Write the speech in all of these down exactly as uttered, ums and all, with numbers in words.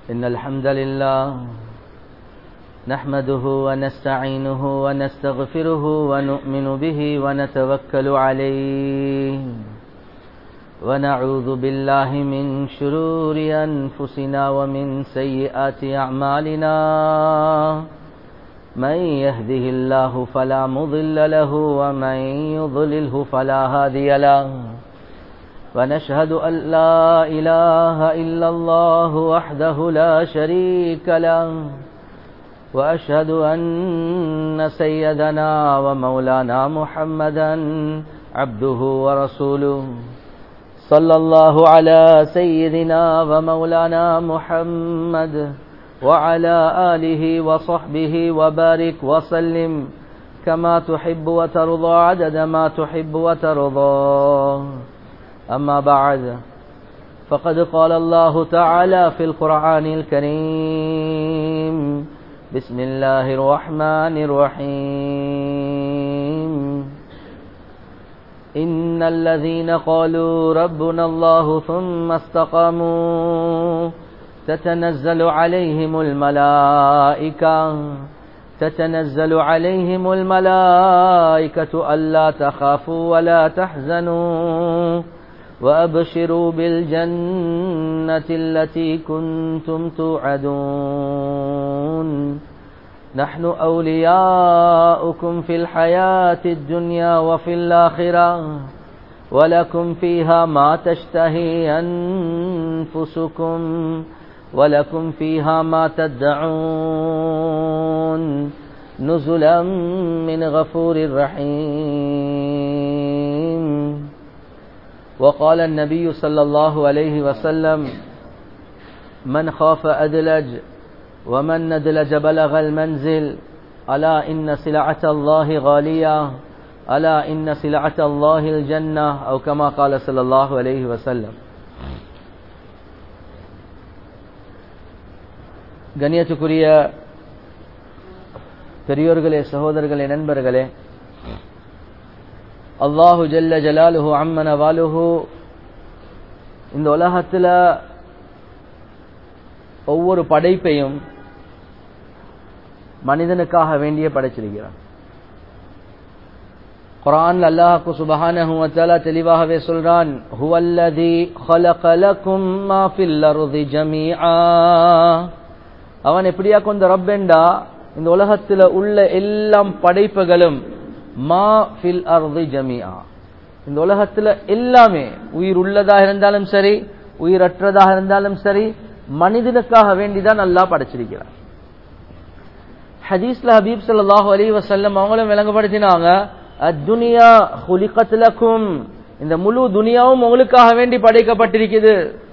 إن الحمد لله نحمده ونستعينه ونستغفره ونؤمن به ونتوكل عليه ونعوذ بالله من شرور أنفسنا ومن سيئات أعمالنا من يهده الله فلا مضل له ومن يضلله فلا هادي له ونشهد أن لا إله إلا الله وحده لا شريك له وأشهد أن سيدنا ومولانا محمدا عبده ورسوله صلى الله على سيدنا ومولانا محمد وعلى آله وصحبه وبارك وسلم كما تحب وترضى عدد ما تحب وترضى أما بعد فقد قال الله تعالى في القرآن الكريم بسم الله الرحمن الرحيم إن الذين قالوا ربنا الله ثم استقاموا تتنزل عليهم الملائكة تتنزل عليهم الملائكة ألا تخافوا ولا تحزنوا وأبشروا بالجنة التي كنتم توعدون نحن أولياؤكم في الحياة الدنيا وفي الآخرة ولكم فيها ما تشتهي أنفسكم ولكم فيها ما تدعون نزلا من غفور رحيم. وقال النبي صلى الله عليه وسلم من خاف أدلج ومن ندلج بلغ المنزل ألا إن سلعة الله غالية ألا إن سلعة الله الجنة أو كما قال صلى الله عليه وسلم. கண்ணியத்துக்குரிய பெரியோர்களே, சகோதரர்களே, நண்பர்களே, அல்லாஹு ஜல்ல ஜலாலுஹு அம்மன வாலுஹு இந்த உலகத்தில் ஒவ்வொரு படைப்பையும் மனிதனுக்காக வேண்டிய படைச்சிருக்கிறான். குர்ஆன் அல்லாஹ் சுப்ஹானஹு வ தஆலா தெளிவாகவே சொல்றான், ஹுவல்லதி خلق لكم ما في الارض جميعا. அவன் எப்படியா கொண்ட ரப்பெண்டா இந்த உலகத்தில் உள்ள எல்லாம் படைப்புகளும் மா ஃபில் அர்தி ஜமீஆ, இந்த உலகத்தில் எல்லாமே உயிர் உள்ளதாக இருந்தாலும் சரி உயிரற்றதாக இருந்தாலும் சரி மனிதனுக்காக வேண்டிதான் அல்லாஹ் படைச்சிருக்கிறார். ஹதீஸ்ல ஹபீப் ஸல்லல்லாஹு அலைஹி வஸல்லம் அவங்களும் விளங்கப்படுத்தினாங்க, அத்துனியா குலிகத் லக்கும், இந்த முழு துனியாவும் உங்களுக்காக வேண்டி படைக்கப்பட்டிருக்குது.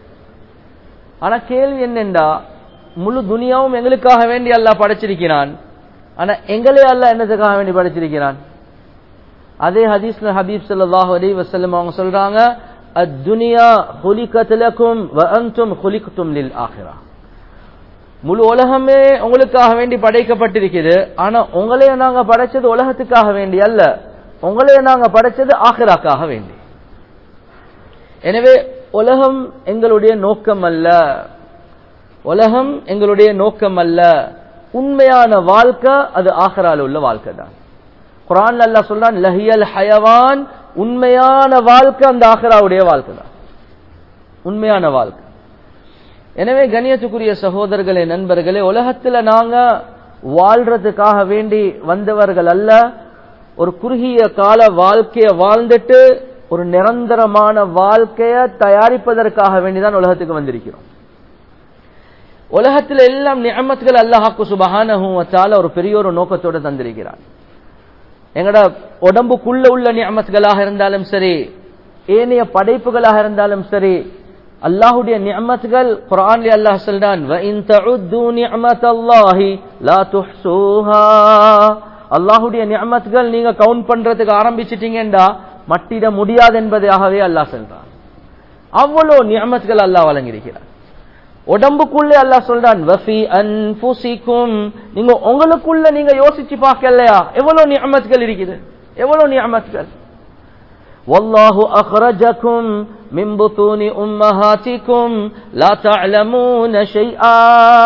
ஆனா கேள்வி என்னென்றா, முழு துனியாவும் எங்களுக்காக வேண்டி அல்லாஹ் படைச்சிருக்கிறான், ஆனா எங்களே அல்லாஹ் என்னதுக்காக வேண்டி படைச்சிருக்கிறான்? அதே ஹதீஸ்ல ஹபீப் ஸல்லல்லாஹு அலைஹி வஸல்லம் அவங்க சொல்றாங்க, அத்துனியா குலிகத் லக்கும் வ அன்தும் குலிக்தும் லில் ஆখিরাহ, முழு உலகமே உங்களுக்காக வேண்டி படைக்கப்பட்டிருக்குது, ஆனா உங்களே நாங்க படைச்சது உலகத்துக்காக வேண்டி அல்ல, உங்களே நாங்க படைச்சது ஆখিরাக்காக வேண்டி. எனவே உலகம் எங்களுடைய நோக்கம் அல்ல, உலகம் எங்களுடைய நோக்கம் அல்ல. உண்மையான வாழ்க்கை அது ஆখিরাல உள்ள வாழ்க்கை தான். குர்ஆன் அல்லாஹ் சொல்றான், லஹியல் ஹயவான், உண்மையான வாழ்க்கை அந்த ஆখিরাவுடைய வாழ்க்கை தான், உண்மையான வாழ்க்கை. எனவே கண்ணியத்துக்குரிய சகோதரர்களே, நண்பர்களே, உலகத்துல நாங்க வாழ்றதுக்காக வேண்டி வந்தவர்கள் அல்ல. ஒரு குறுகிய கால வாழ்க்கைய வாழ்ந்துட்டு ஒரு நிரந்தரமான வாழ்க்கைய தயாரிப்பதற்காக வேண்டிதான் உலகத்துக்கு வந்திருக்கிறோம். உலகத்தில் எல்லாம் நிஅமத்கள் அல்லாஹ் சுப்ஹானஹு வ தஆலா ஒரு பெரிய ஒரு நோக்கத்தோடு தந்திருக்கிறான். எங்கட உடம்புக்குள்ள உள்ள நிஅமத்களாக இருந்தாலும் சரி, ஏனைய படைப்புகளாக இருந்தாலும் சரி, அல்லாஹ்வுடைய நிஅமத்கள் குர்ஆன்ல அல்லாஹ் சொல்றான், வ இன் தஉது நிஅமத்தல்லாஹி லா துஹ்ஸூஹா, அல்லாஹ்வுடைய நிஅமத்கள் நீங்க கவுண்ட் பண்றதுக்கு ஆரம்பிச்சிட்டீங்கடா மட்டிட முடியாது என்பதாகவே அல்லாஹ் சொல்றான். அவ்வளவு நிஅமத்கள் அல்லாஹ் வழங்கியிருக்கிறான். உடம்புக்குள்ளே அல்லாஹ் சொல்றான், வஃபி அன்ஃபுசிக்கும், நீங்க உங்களுக்குள்ள நீங்க யோசிச்சு பார்க்கலையா எவ்வளவு நிஅமத்கள் இருக்குது, எவ்வளவு நிஅமத்கள். வல்லாஹு அக்ரஜகும் மின் புதூனி உம்மஹாத்திகும் லா தஅலமூன ஷைஆ.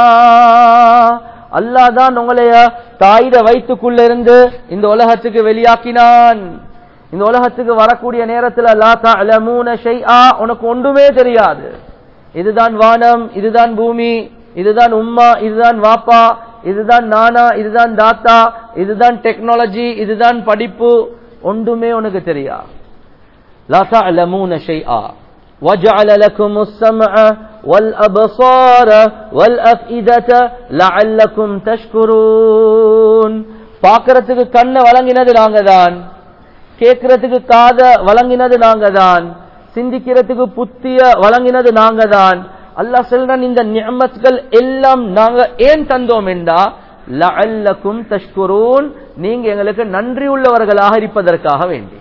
அல்லாஹ் தான் உங்களை தாயிட வயிற்றுக்குள்ள இருந்து இந்த உலகத்துக்கு வெளியாக்கினான். இந்த உலகத்துக்கு வரக்கூடிய நேரத்தில் லா தஅலமூன ஷைஆ, உனக்கு ஒன்றுமே தெரியாது. இதுதான் வானம், இதுதான் பூமி, இதுதான் உம்மா, இதுதான் வாப்பா, இதுதான் நானா, இதுதான் தாத்தா, இதுதான் டெக்னாலஜி, இதுதான் படிப்பு, ஒன்றுமே உனக்கு தெரியா. லா தஅலமூன ஷைஆ. وَجَعَلَ لَكُمُ السَّمْعَ وَالْأَبْصَارَ وَالْأَفْئِدَةَ لَعَلَّكُمْ تَشْكُرُونَ. பார்க்கிறதுக்கு கண்ணை வழங்கினது நாங்க தான், கேட்கிறதுக்கு காத வழங்கினது நாங்க தான், சிந்திக்கிறதுக்கு புத்திய வழங்கினது நாங்க தான். அல்லாஹ் சொல்றான், இந்த நிஅமத்கள் எல்லாம் நாங்க ஏன் தந்தோம் என்றா லஅல்லக்கும் தஷ்குரூன், நீங்க எங்களுக்கு நன்றி உள்ளவர்களாக இருப்பதற்காக வேண்டி.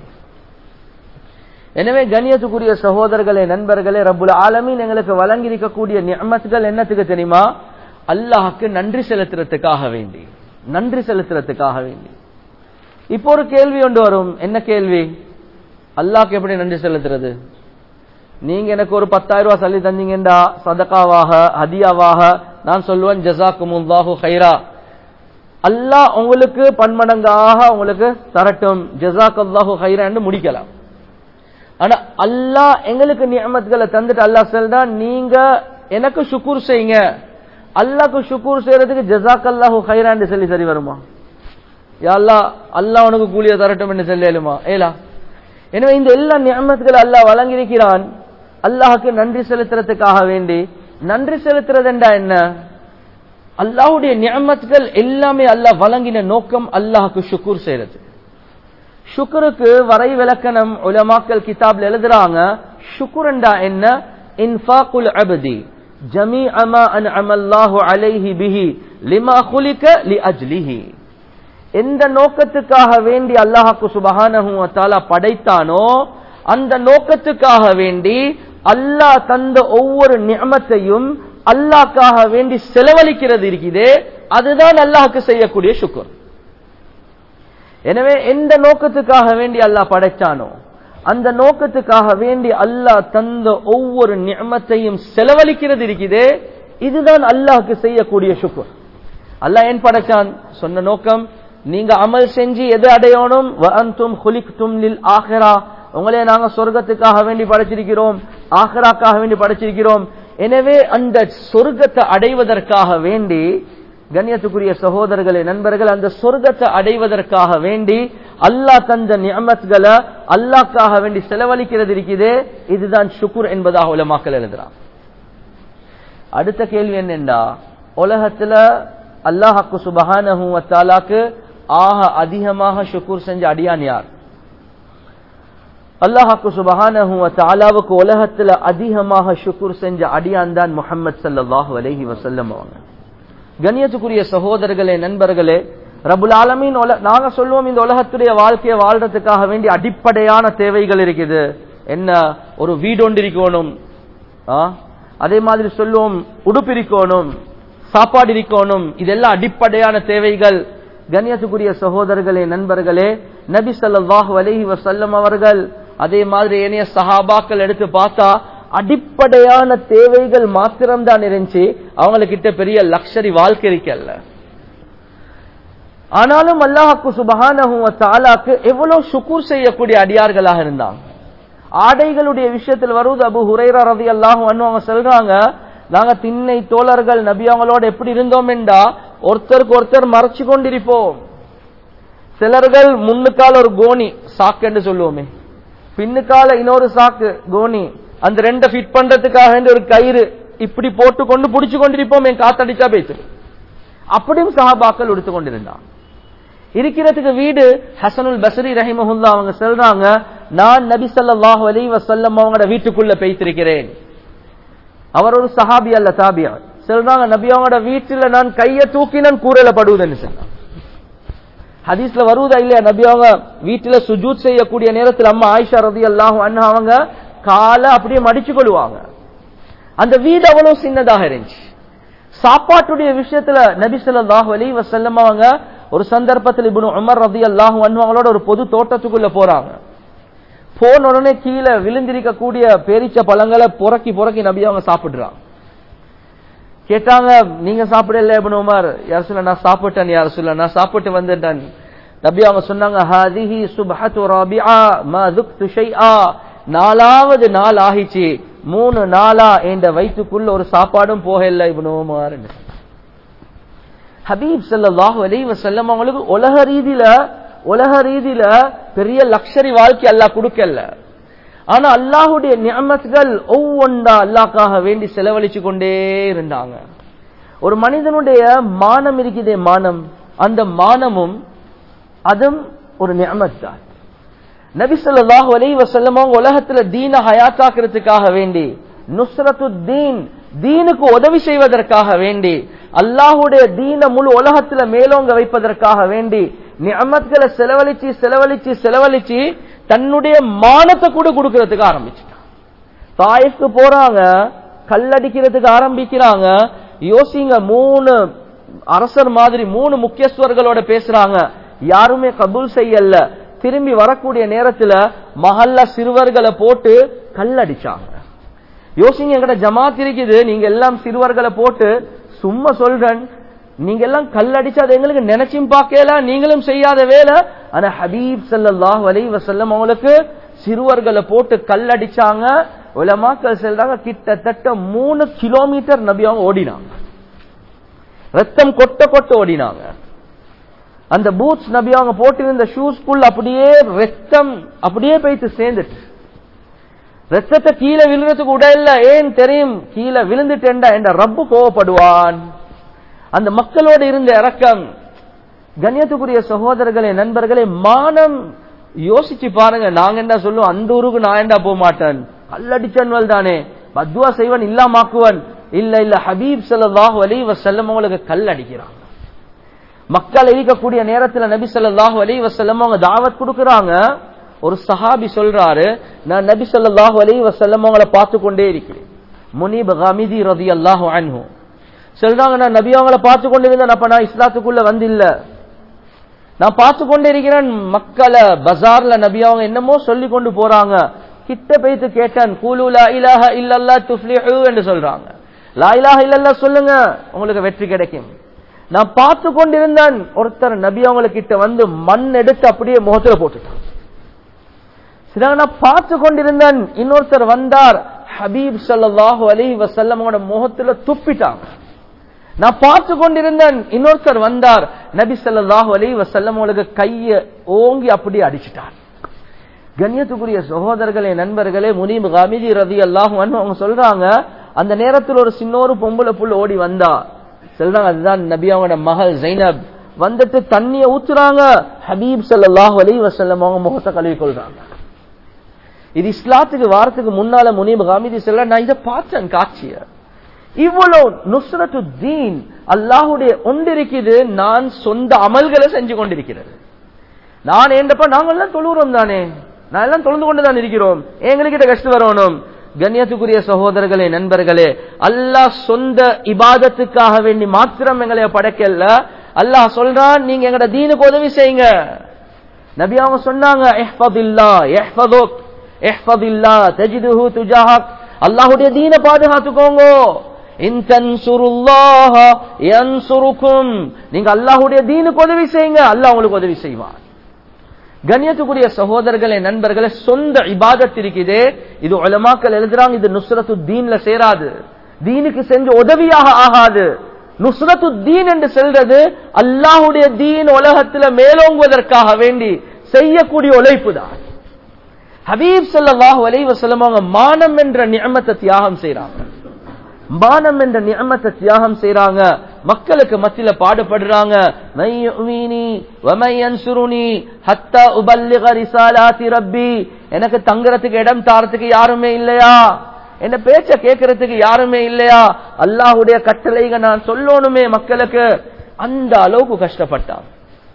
எனவே கண்ணியத்துக்குரிய சகோதரர்களே, நண்பர்களே, ரப்புல் ஆலமீன் எங்களுக்கு வழங்கி இருக்கக்கூடிய நிஅமத்கள் என்னத்துக்கு தெரியுமா? அல்லாஹ்க்கு நன்றி செலுத்துறதுக்காக வேண்டி, நன்றி செலுத்துறதுக்காக வேண்டி. இப்போ ஒரு கேள்வி ஒன்று வரும். என்ன கேள்வி? அல்லாஹ்க்கு எப்படி நன்றி செலுத்துறது? நீங்க எனக்கு ஒரு பத்தாயிரம் ரூபாய் சொல்லி தந்தீங்கடா சதகாவாக, ஹதியாவாக, நான் சொல்லுவேன் ஜஸாக்குமுல்லாஹு கைரா, அல்லாஹ் உங்களுக்கு பன்மடங்காக உங்களுக்கு தரட்டும், ஜஸாக்கல்லாஹு கைரா என்று முடிக்கலாம். ஆனா அல்லாஹ் எங்களுக்கு நிஅமத்களை தந்துட்டு அல்லாஹ் சொல்றான், நீங்க எனக்கு ஷுக்ர் செய்யுங்க. அல்லாஹ்க்கு ஷுக்ர் செய்யறதுக்கு ஜஸாக்கல்லாஹு கைரா என்று சொல்லி சரி வருமா? யா அல்லாஹ், அல்லாஹ் உனக்கு கூலிய தரட்டும் என்று சொல்லலுமா? ஏலா. எனவே இந்த எல்லா நிஅமத்களை அல்லாஹ் வழங்கியிருக்கிறான். அல்லாஹ்க்கு நன்றி செலுத்துறதுக்காக வேண்டி. நன்றி செலுத்துறது என்றா என்ன? அல்லாஹ்வுடைய நிஅமத்கள் எல்லாமே அல்லாஹ் வழங்கின நோக்கம் அல்லாஹ்க்கு ஷுக்ர் செய்யறது. ஷுக்ருக்கு வரை விளக்கணம் உலமாக்கள் கிதாப்ல எழுதுறாங்க. ஷுக்ர் என்றா என்ன? இன்ஃபாகுல் அப்தி ஜமீஅ மா அன்அம அல்லாஹு அலைஹி பிஹி லிமா குலிக லிஅஜ்லிஹி. எந்த நோக்கத்துக்காக வேண்டி அல்லாஹ்க்கு சுப்ஹானஹு வ தஆலா படைத்தானோ அந்த நோக்கத்துக்காக வேண்டி அல்லாஹ் தந்த ஒவ்வொரு நிஅமத்தையும் அல்லாஹ்க்காக வேண்டி செலவழிக்கிறது இருக்குதே, அதுதான் அல்லாஹ்க்கு செய்யக்கூடிய ஷுக்ர். எனவே எந்த நோக்கத்துக்காக வேண்டி அல்லாஹ் படைச்சானோ அந்த நோக்கத்துக்காக வேண்டி அல்லாஹ் தந்த ஒவ்வொரு நிஅமத்தையும் செலவழிக்கிறது இருக்குதே, இதுதான் அல்லாஹ்க்கு செய்யக்கூடிய ஷுக்ர். அல்லாஹ் ஏன் படைச்சான்? சொன்ன நோக்கம், நீங்க அமல் செஞ்சு எது அடையணும்? வஅன்தும் குலிக்தும் லில் ஆகிரா, உங்களே நாங்க சொர்க்கத்துக்காக வேண்டி படைச்சிருக்கிறோம், ஆகிராக்காக வேண்டி படைச்சிருக்கிறோம். எனவே அந்த சொர்க்கத்தை அடைவதற்காக வேண்டி, கண்ணியத்துக்குரிய சகோதரர்களே, நண்பர்கள், அந்த சொர்க்கத்தை அடைவதற்காக வேண்டி அல்லாஹ் தந்த நிஅமத்களை அல்லாஹ்க்காக வேண்டி செலவழிக்கிறது இருக்குதே, இதுதான் ஷுக்ர் என்பதாக உலமாக்கள் எழுதுறான். அடுத்த கேள்வி என்னென்றா, உலகத்துல அல்லாஹ்க்கு சுப்ஹானஹு வ தஆலாக்கு ஆக அதிகமாக ஷுக்ர் செஞ்ச அடியான் யார்? அல்லாஹ்க்கு சுப்ஹானஹு வ தஆலாவுக்கு உலகத்துல அதிகமாக ஷுக்ர் செஞ்ச அடியான் தான் முஹம்மது ஸல்லல்லாஹு அலைஹி வஸல்லம் அவங்க. கண்ணியத்துக்குரிய சகோதரர்களே, நண்பர்களே, ரப்புல் ஆலமீன் நாங்க சொல்லுவோம் இந்த உலகத்துடைய வாழ்க்கையை வாழ்றதுக்காக வேண்டி அடிப்படையான தேவைகள் இருக்குது. என்ன? ஒரு வீடு ஒன்று இருக்கணும், அதே மாதிரி சொல்லுவோம் உடுப்பு இருக்கணும், சாப்பாடு இருக்கணும், இதெல்லாம் அடிப்படையான தேவைகள். கண்ணியத்துக்குரிய சகோதரர்களே, நண்பர்களே, நபி ஸல்லல்லாஹு அலைஹி வஸல்லம் அவர்கள் அதே மாதிரி ஏனைய சஹாபாக்கள் எடுத்து பார்த்தா அடிப்படையான தேவைகள் மாத்திரம்தான் இருந்துச்சு. அவங்ககிட்ட பெரிய லக்ஸரி வாழ்க்கை இருக்கல்ல. ஆனாலும் அல்லாஹ்க்கு சுப்ஹானஹு வ தஆலாக்கு எவ்வளவு ஷுக்ர் செய்யக்கூடிய அடியார்களாக இருந்தாங்க. ஆடைகளுடைய விஷயத்தில் வருவது அபூ ஹுரைரா ரலியல்லாஹு அன்ஹு அவங்க சொல்றாங்க, நாங்க திண்ணை தோழர்கள் நபி அவங்களோட எப்படி இருந்தோம் என்றா ஒருத்தருக்கு ஒருத்தர் மறைச்சு கொண்டிருப்போம். சிலர்கள் முன்னுக்கால ஒரு கோணி சாக்கு என்று சொல்லுவோமே, பின்னுக்கால இன்னொரு சாக்கு கோணி, அந்த ரெண்டை ஃபிட் பண்றதுக்காக ஒரு கயிறு இப்படி போட்டு கொண்டு பிடிச்சு கொண்டிருப்போம், என் காத்தடிச்சா பேசு. அப்படியும் சஹாபாக்கள் எடுத்து கொண்டிருந்தான். இருக்கிறதுக்கு வீடு. ஹசனுல் பஸ்ரி ரஹிமஹுல்லா அவங்க சொல்றாங்க, நான் நபி ஸல்லல்லாஹு அலைஹி வஸல்லம் அவங்களோட வீட்டுக்குள்ள பேசிருக்கிறேன். அவர் ஒரு சஹாபி அல்ல, தாபியா. சொல்றாங்க, நபி அவங்களோட வீட்டுல நான் கையை தூக்கினன் கூரையில படுவதுன்னு சொன்னாங்க. ஹதீஸ்ல வருவதா இல்லையா? நபி அவங்க வீட்டுல சுஜூத் செய்யக்கூடிய நேரத்தில் அம்மா ஆயிஷா ரலியல்லாஹு அன்ஹா அவங்க காலை அப்படியே மடிச்சு கொள்வாங்க. அந்த வீடு அவ்வளவு சின்னதாக இருந்துச்சு. சாப்பாட்டுடைய விஷயத்துல நபி ஸல்லல்லாஹு அலைஹி வஸல்லம் அவங்க ஒரு சந்தர்ப்பத்தில் இப்னு உமர் ரலியல்லாஹு அன்ஹு அவங்களோட ஒரு பொது தோட்டத்துக்குள்ள போறாங்க. போன உடனே கீழே விழுந்திருக்க கூடிய பேரிச்ச பழங்களை புறக்கி புறக்கி நபி அவங்க சாப்பிடுறாங்க. கேட்டாங்க, நீங்க சாப்பிடல இப்னு உமர்? யா ரசூலல்லாஹ், நான் சாப்பிட்டேன் யா ரசூலல்லாஹ், நான் சாப்பிட்டு வந்துட்டேன். நபி அவங்க சொன்னாங்க, ஹாதிஹி சுப்ஹத்து ராபிஆ மா ذقت ஷைஆ, நாலாவது நாள் ஆகிச்சு, மூணு நாளா என்ற வயிற்றுக்குள்ள ஒரு சாப்பாடும் போகல இப்னு உமர். ஹபீப் ஸல்லல்லாஹு அலைஹி வஸல்லம் அவங்களுக்கு உலக ரீதியில உலக ரீதியில பெரிய லக்ஸரி வாழ்க்கை அல்லாஹ் கொடுக்கல. ஆனா அல்லாஹ்வுடைய நிஅமத்கள் ஒவ்வொன்றா அல்லாஹ்க்காக வேண்டி செலவழிச்சு கொண்டே இருந்தாங்க. ஒரு மனிதனுடைய மானம் இருக்குதே, மானம், அந்த மானமும் அதுவும் ஒரு நிஅமத் தான். நபி ஸல்லல்லாஹு அலைஹி வஸல்லம் அவங்க உலகத்துல தீன ஹயாத்தாக்குறதுக்காக வேண்டி, நுஸ்ரத்து தீன், தீனுக்கு உதவி செய்வதற்காக வேண்டி, அல்லாஹ்வுடைய தீன முழு உலகத்துல மேலோங்க வைப்பதற்காக வேண்டி நிஅமத்களை செலவழிச்சு செலவழிச்சு செலவழிச்சு தன்னுடைய மானத்தை கூட கொடுக்கிறதுக்கு ஆரம்பிச்சுட்டாங்க. தாயிஃப்க்கு போறாங்க, கல்லடிக்கிறதுக்கு ஆரம்பிக்கிறாங்க. யோசிங்க, மூணு அரசர் மாதிரி மூணு முக்கியஸ்தர்களோட பேசுறாங்க, யாருமே கபூல் செய்யல. திரும்பி வரக்கூடிய நேரத்துல மஹல்ல சிறுவர்களை போட்டு கல்லடிச்சாங்க. யோசிங்க, எங்கட ஜமாத் இருக்குது, நீங்க எல்லாம் சிறுவர்களை போட்டு, சும்மா சொல்றேன், நீங்க எல்லாம் கல்லடிச்சா அது எங்களுக்கு நினைச்சும் பார்க்கல, நீங்களும் செய்யாத வேலை. ஆனா ஹபீப் ஸல்லல்லாஹு அலைஹி வஸல்லம் அவங்களுக்கு சிறுவர்களை போட்டு கல்லடிச்சாங்க. உலமாக்கள் சொல்றாங்க, கிட்டத்தட்ட மூணு கிலோமீட்டர் நபி அவங்க ஓடினாங்க, ரத்தம் கொட்ட கொட்ட ஓடினாங்க. அந்த பூட்ஸ் நபி அவங்க போட்டிருந்த ஷூஸ்குள்ள அப்படியே ரத்தம் அப்படியே போயிட்டு சேர்ந்துட்டு, ரத்தத்தை கீழே விழுறதுக்கு உடல்ல. ஏன் தெரியும்? கீழே விழுந்துட்டேன்டா என்ற ரப்பு கோவப்படுவான். அந்த மக்களோடு இருந்த இரக்கம். கண்ணியத்துக்குரிய சகோதரர்களே, நண்பர்களே, மானம் யோசிச்சு பாருங்க. நாங்க என்ன சொல்லுவோம், அந்த ஊருக்கு நான் என்ன போக மாட்டேன், கல்லடிச்சன்வல் தானே, பத்வா செய்வன் இல்லாமாக்குவன். இல்ல இல்ல, ஹபீப் ஸல்லல்லாஹு அலைஹி வஸல்லம் அவங்களுக்கு கல் அடிக்கிறாங்க. மக்கள் இருக்கக்கூடிய நேரத்துல நபி ஸல்லல்லாஹு அலைஹி வஸல்லம் அவங்க தாவத் கொடுக்கறாங்க. ஒரு சஹாபி சொல்றாரு, நான் நபி ஸல்லல்லாஹு அலைஹி வஸல்லம் அவங்களை பார்த்து கொண்டே இருக்கிறேன். முனீப் காமிதி ரலியல்லாஹு அன்ஹு சொல்றாங்க, நான் நபி அவங்களை பார்த்து கொண்டு இருந்தேன், அப்ப நான் இஸ்லாத்துக்குள்ள வந்து இல்ல, நான் பார்த்து கொண்டே இருக்கிறேன். மக்களை பஜார்ல நபி அவங்க என்னமோ சொல்லி கொண்டு போறாங்க. கிட்ட போய்த்து கேட்டேன், கூலு லா இலாஹ இல்லல்லாஹ் துஃப்லிஹு என்று சொல்றாங்க. லா இலாஹ இல்லல்லாஹ் சொல்லுங்க, உங்களுக்கு வெற்றி கிடைக்கும். நான் பார்த்து கொண்டிருந்தேன், ஒருத்தர் நபி அவங்க கிட்ட வந்து மண் எடுத்து அப்படியே முகத்துல போட்டுட்டான். நான் பார்த்து கொண்டிருந்தேன், இன்னொருத்தர் வந்தார், ஹபீப் ஸல்லல்லாஹு அலைஹி வஸல்லம் முகத்துல துப்பிட்டாங்க. நான் பார்த்து கொண்டிருந்தேன், இன்னொருத்தர் வந்தார், நபி ஸல்லல்லாஹு அலைஹி வஸல்லம் கைய ஓங்கி அப்படியே அடிச்சிட்டார். கண்ணியத்துக்குரிய சகோதரர்களே, நண்பர்களே, முனீப் காமிதி ரலியல்லாஹு அன்ஹு அவங்க சொல்றாங்க, அந்த நேரத்தில் ஒரு சின்னொரு பொம்பளை புள்ள ஓடி வந்தா. சொல்றாங்க, அதுதான் நபி அவங்களோட மகள் ஜைனப். வந்துட்டு தண்ணிய ஊத்துறாங்க, ஹபீப் ஸல்லல்லாஹு அலைஹி வஸல்லம் அவங்க முகத்தை கழுவி கொள்றாங்க. இது இஸ்லாத்துக்கு வாரத்துக்கு முன்னால முனீப் காமிதி சொல்ற, நான் இதை பார்த்தேன் காட்சிய. இவ்வளவு நுஸ்ரத்து தீன் அல்லாஹுடைய ஒன்றிருக்குது, நான் சொந்த அமல்களை செஞ்சு கொண்டிருக்கிறது. நான் ஏண்டப்ப நாங்கெல்லாம் தொழுகிறோம் தானே, நான் எல்லாம் தொழுந்து கொண்டுதான் இருக்கிறோம், எங்களுக்கு கஷ்டம் வரணும். கண்ணியத்துக்குரிய சகோதரர்களே, நண்பர்களே, அல்லாஹ் சொந்த இபாதத்துக்காக வேண்டி மாத்திரம் எங்களை படைக்கல. அல்லாஹ் சொல்றான், நீங்க எங்கட தீனுக்கு உதவி செய்யுங்க. நபி அவங்க சொன்னாங்க, இஹ்ஃபதில்லாஹ் யஹ்ஃபதுக் இஹ்ஃபதில்லாஹ் தஜிதுஹு துஜாஹக், அல்லாஹ்வுடைய தீனை பாதுகாத்துக்கோங்க. இன் தன்சுருல்லாஹ யன்சுருக்கும், நீங்க அல்லாஹ்வுடைய தீனுக்கு உதவி செய்யுங்க, அல்லாஹ் உங்களுக்கு உதவி செய்வார். கண்ணியத்துக்குரிய சகோதரர்களே, நண்பர்களே, சொந்த இபாதத் இருக்குதே, இது உலமாக்கள் எழுதுறாங்க, இது நுஸ்ரத்து தீன்ல சேராது, தீனுக்கு செஞ்ச உதவியாக ஆகாது. நுஸ்ரத்து தீன் என்று சொல்றது அல்லாஹ்வுடைய தீன் உலகத்துல மேலோங்குவதற்காக வேண்டி செய்யக்கூடிய உழைப்பு தான். ஹபீப் ஸல்லல்லாஹு அலைஹி வஸல்லம் அவங்க மானம் என்ற நிஅமத்தை தியாகம் செய்றாங்க. மானம் என்ற நிஅமத்தை தியாகம் செய்றாங்க. மக்களுக்கு மத்தியில பாடுபடுறாங்க. மையுமினி வமையன்சுருனி ஹத்தா உபல்லிக ரிசாலாத்தி ரப்பி, எனக்கு தங்கறதுக்கு இடம் தாரத்துக்கு யாருமே இல்லையா, என்ன பேச்ச கேட்கறதுக்கு யாருமே இல்லையா, அல்லாஹ்வுடைய கட்டளைகளை நான் சொல்லணுமே மக்களுக்கு. அந்த அளவுக்கு கஷ்டப்பட்டாங்க.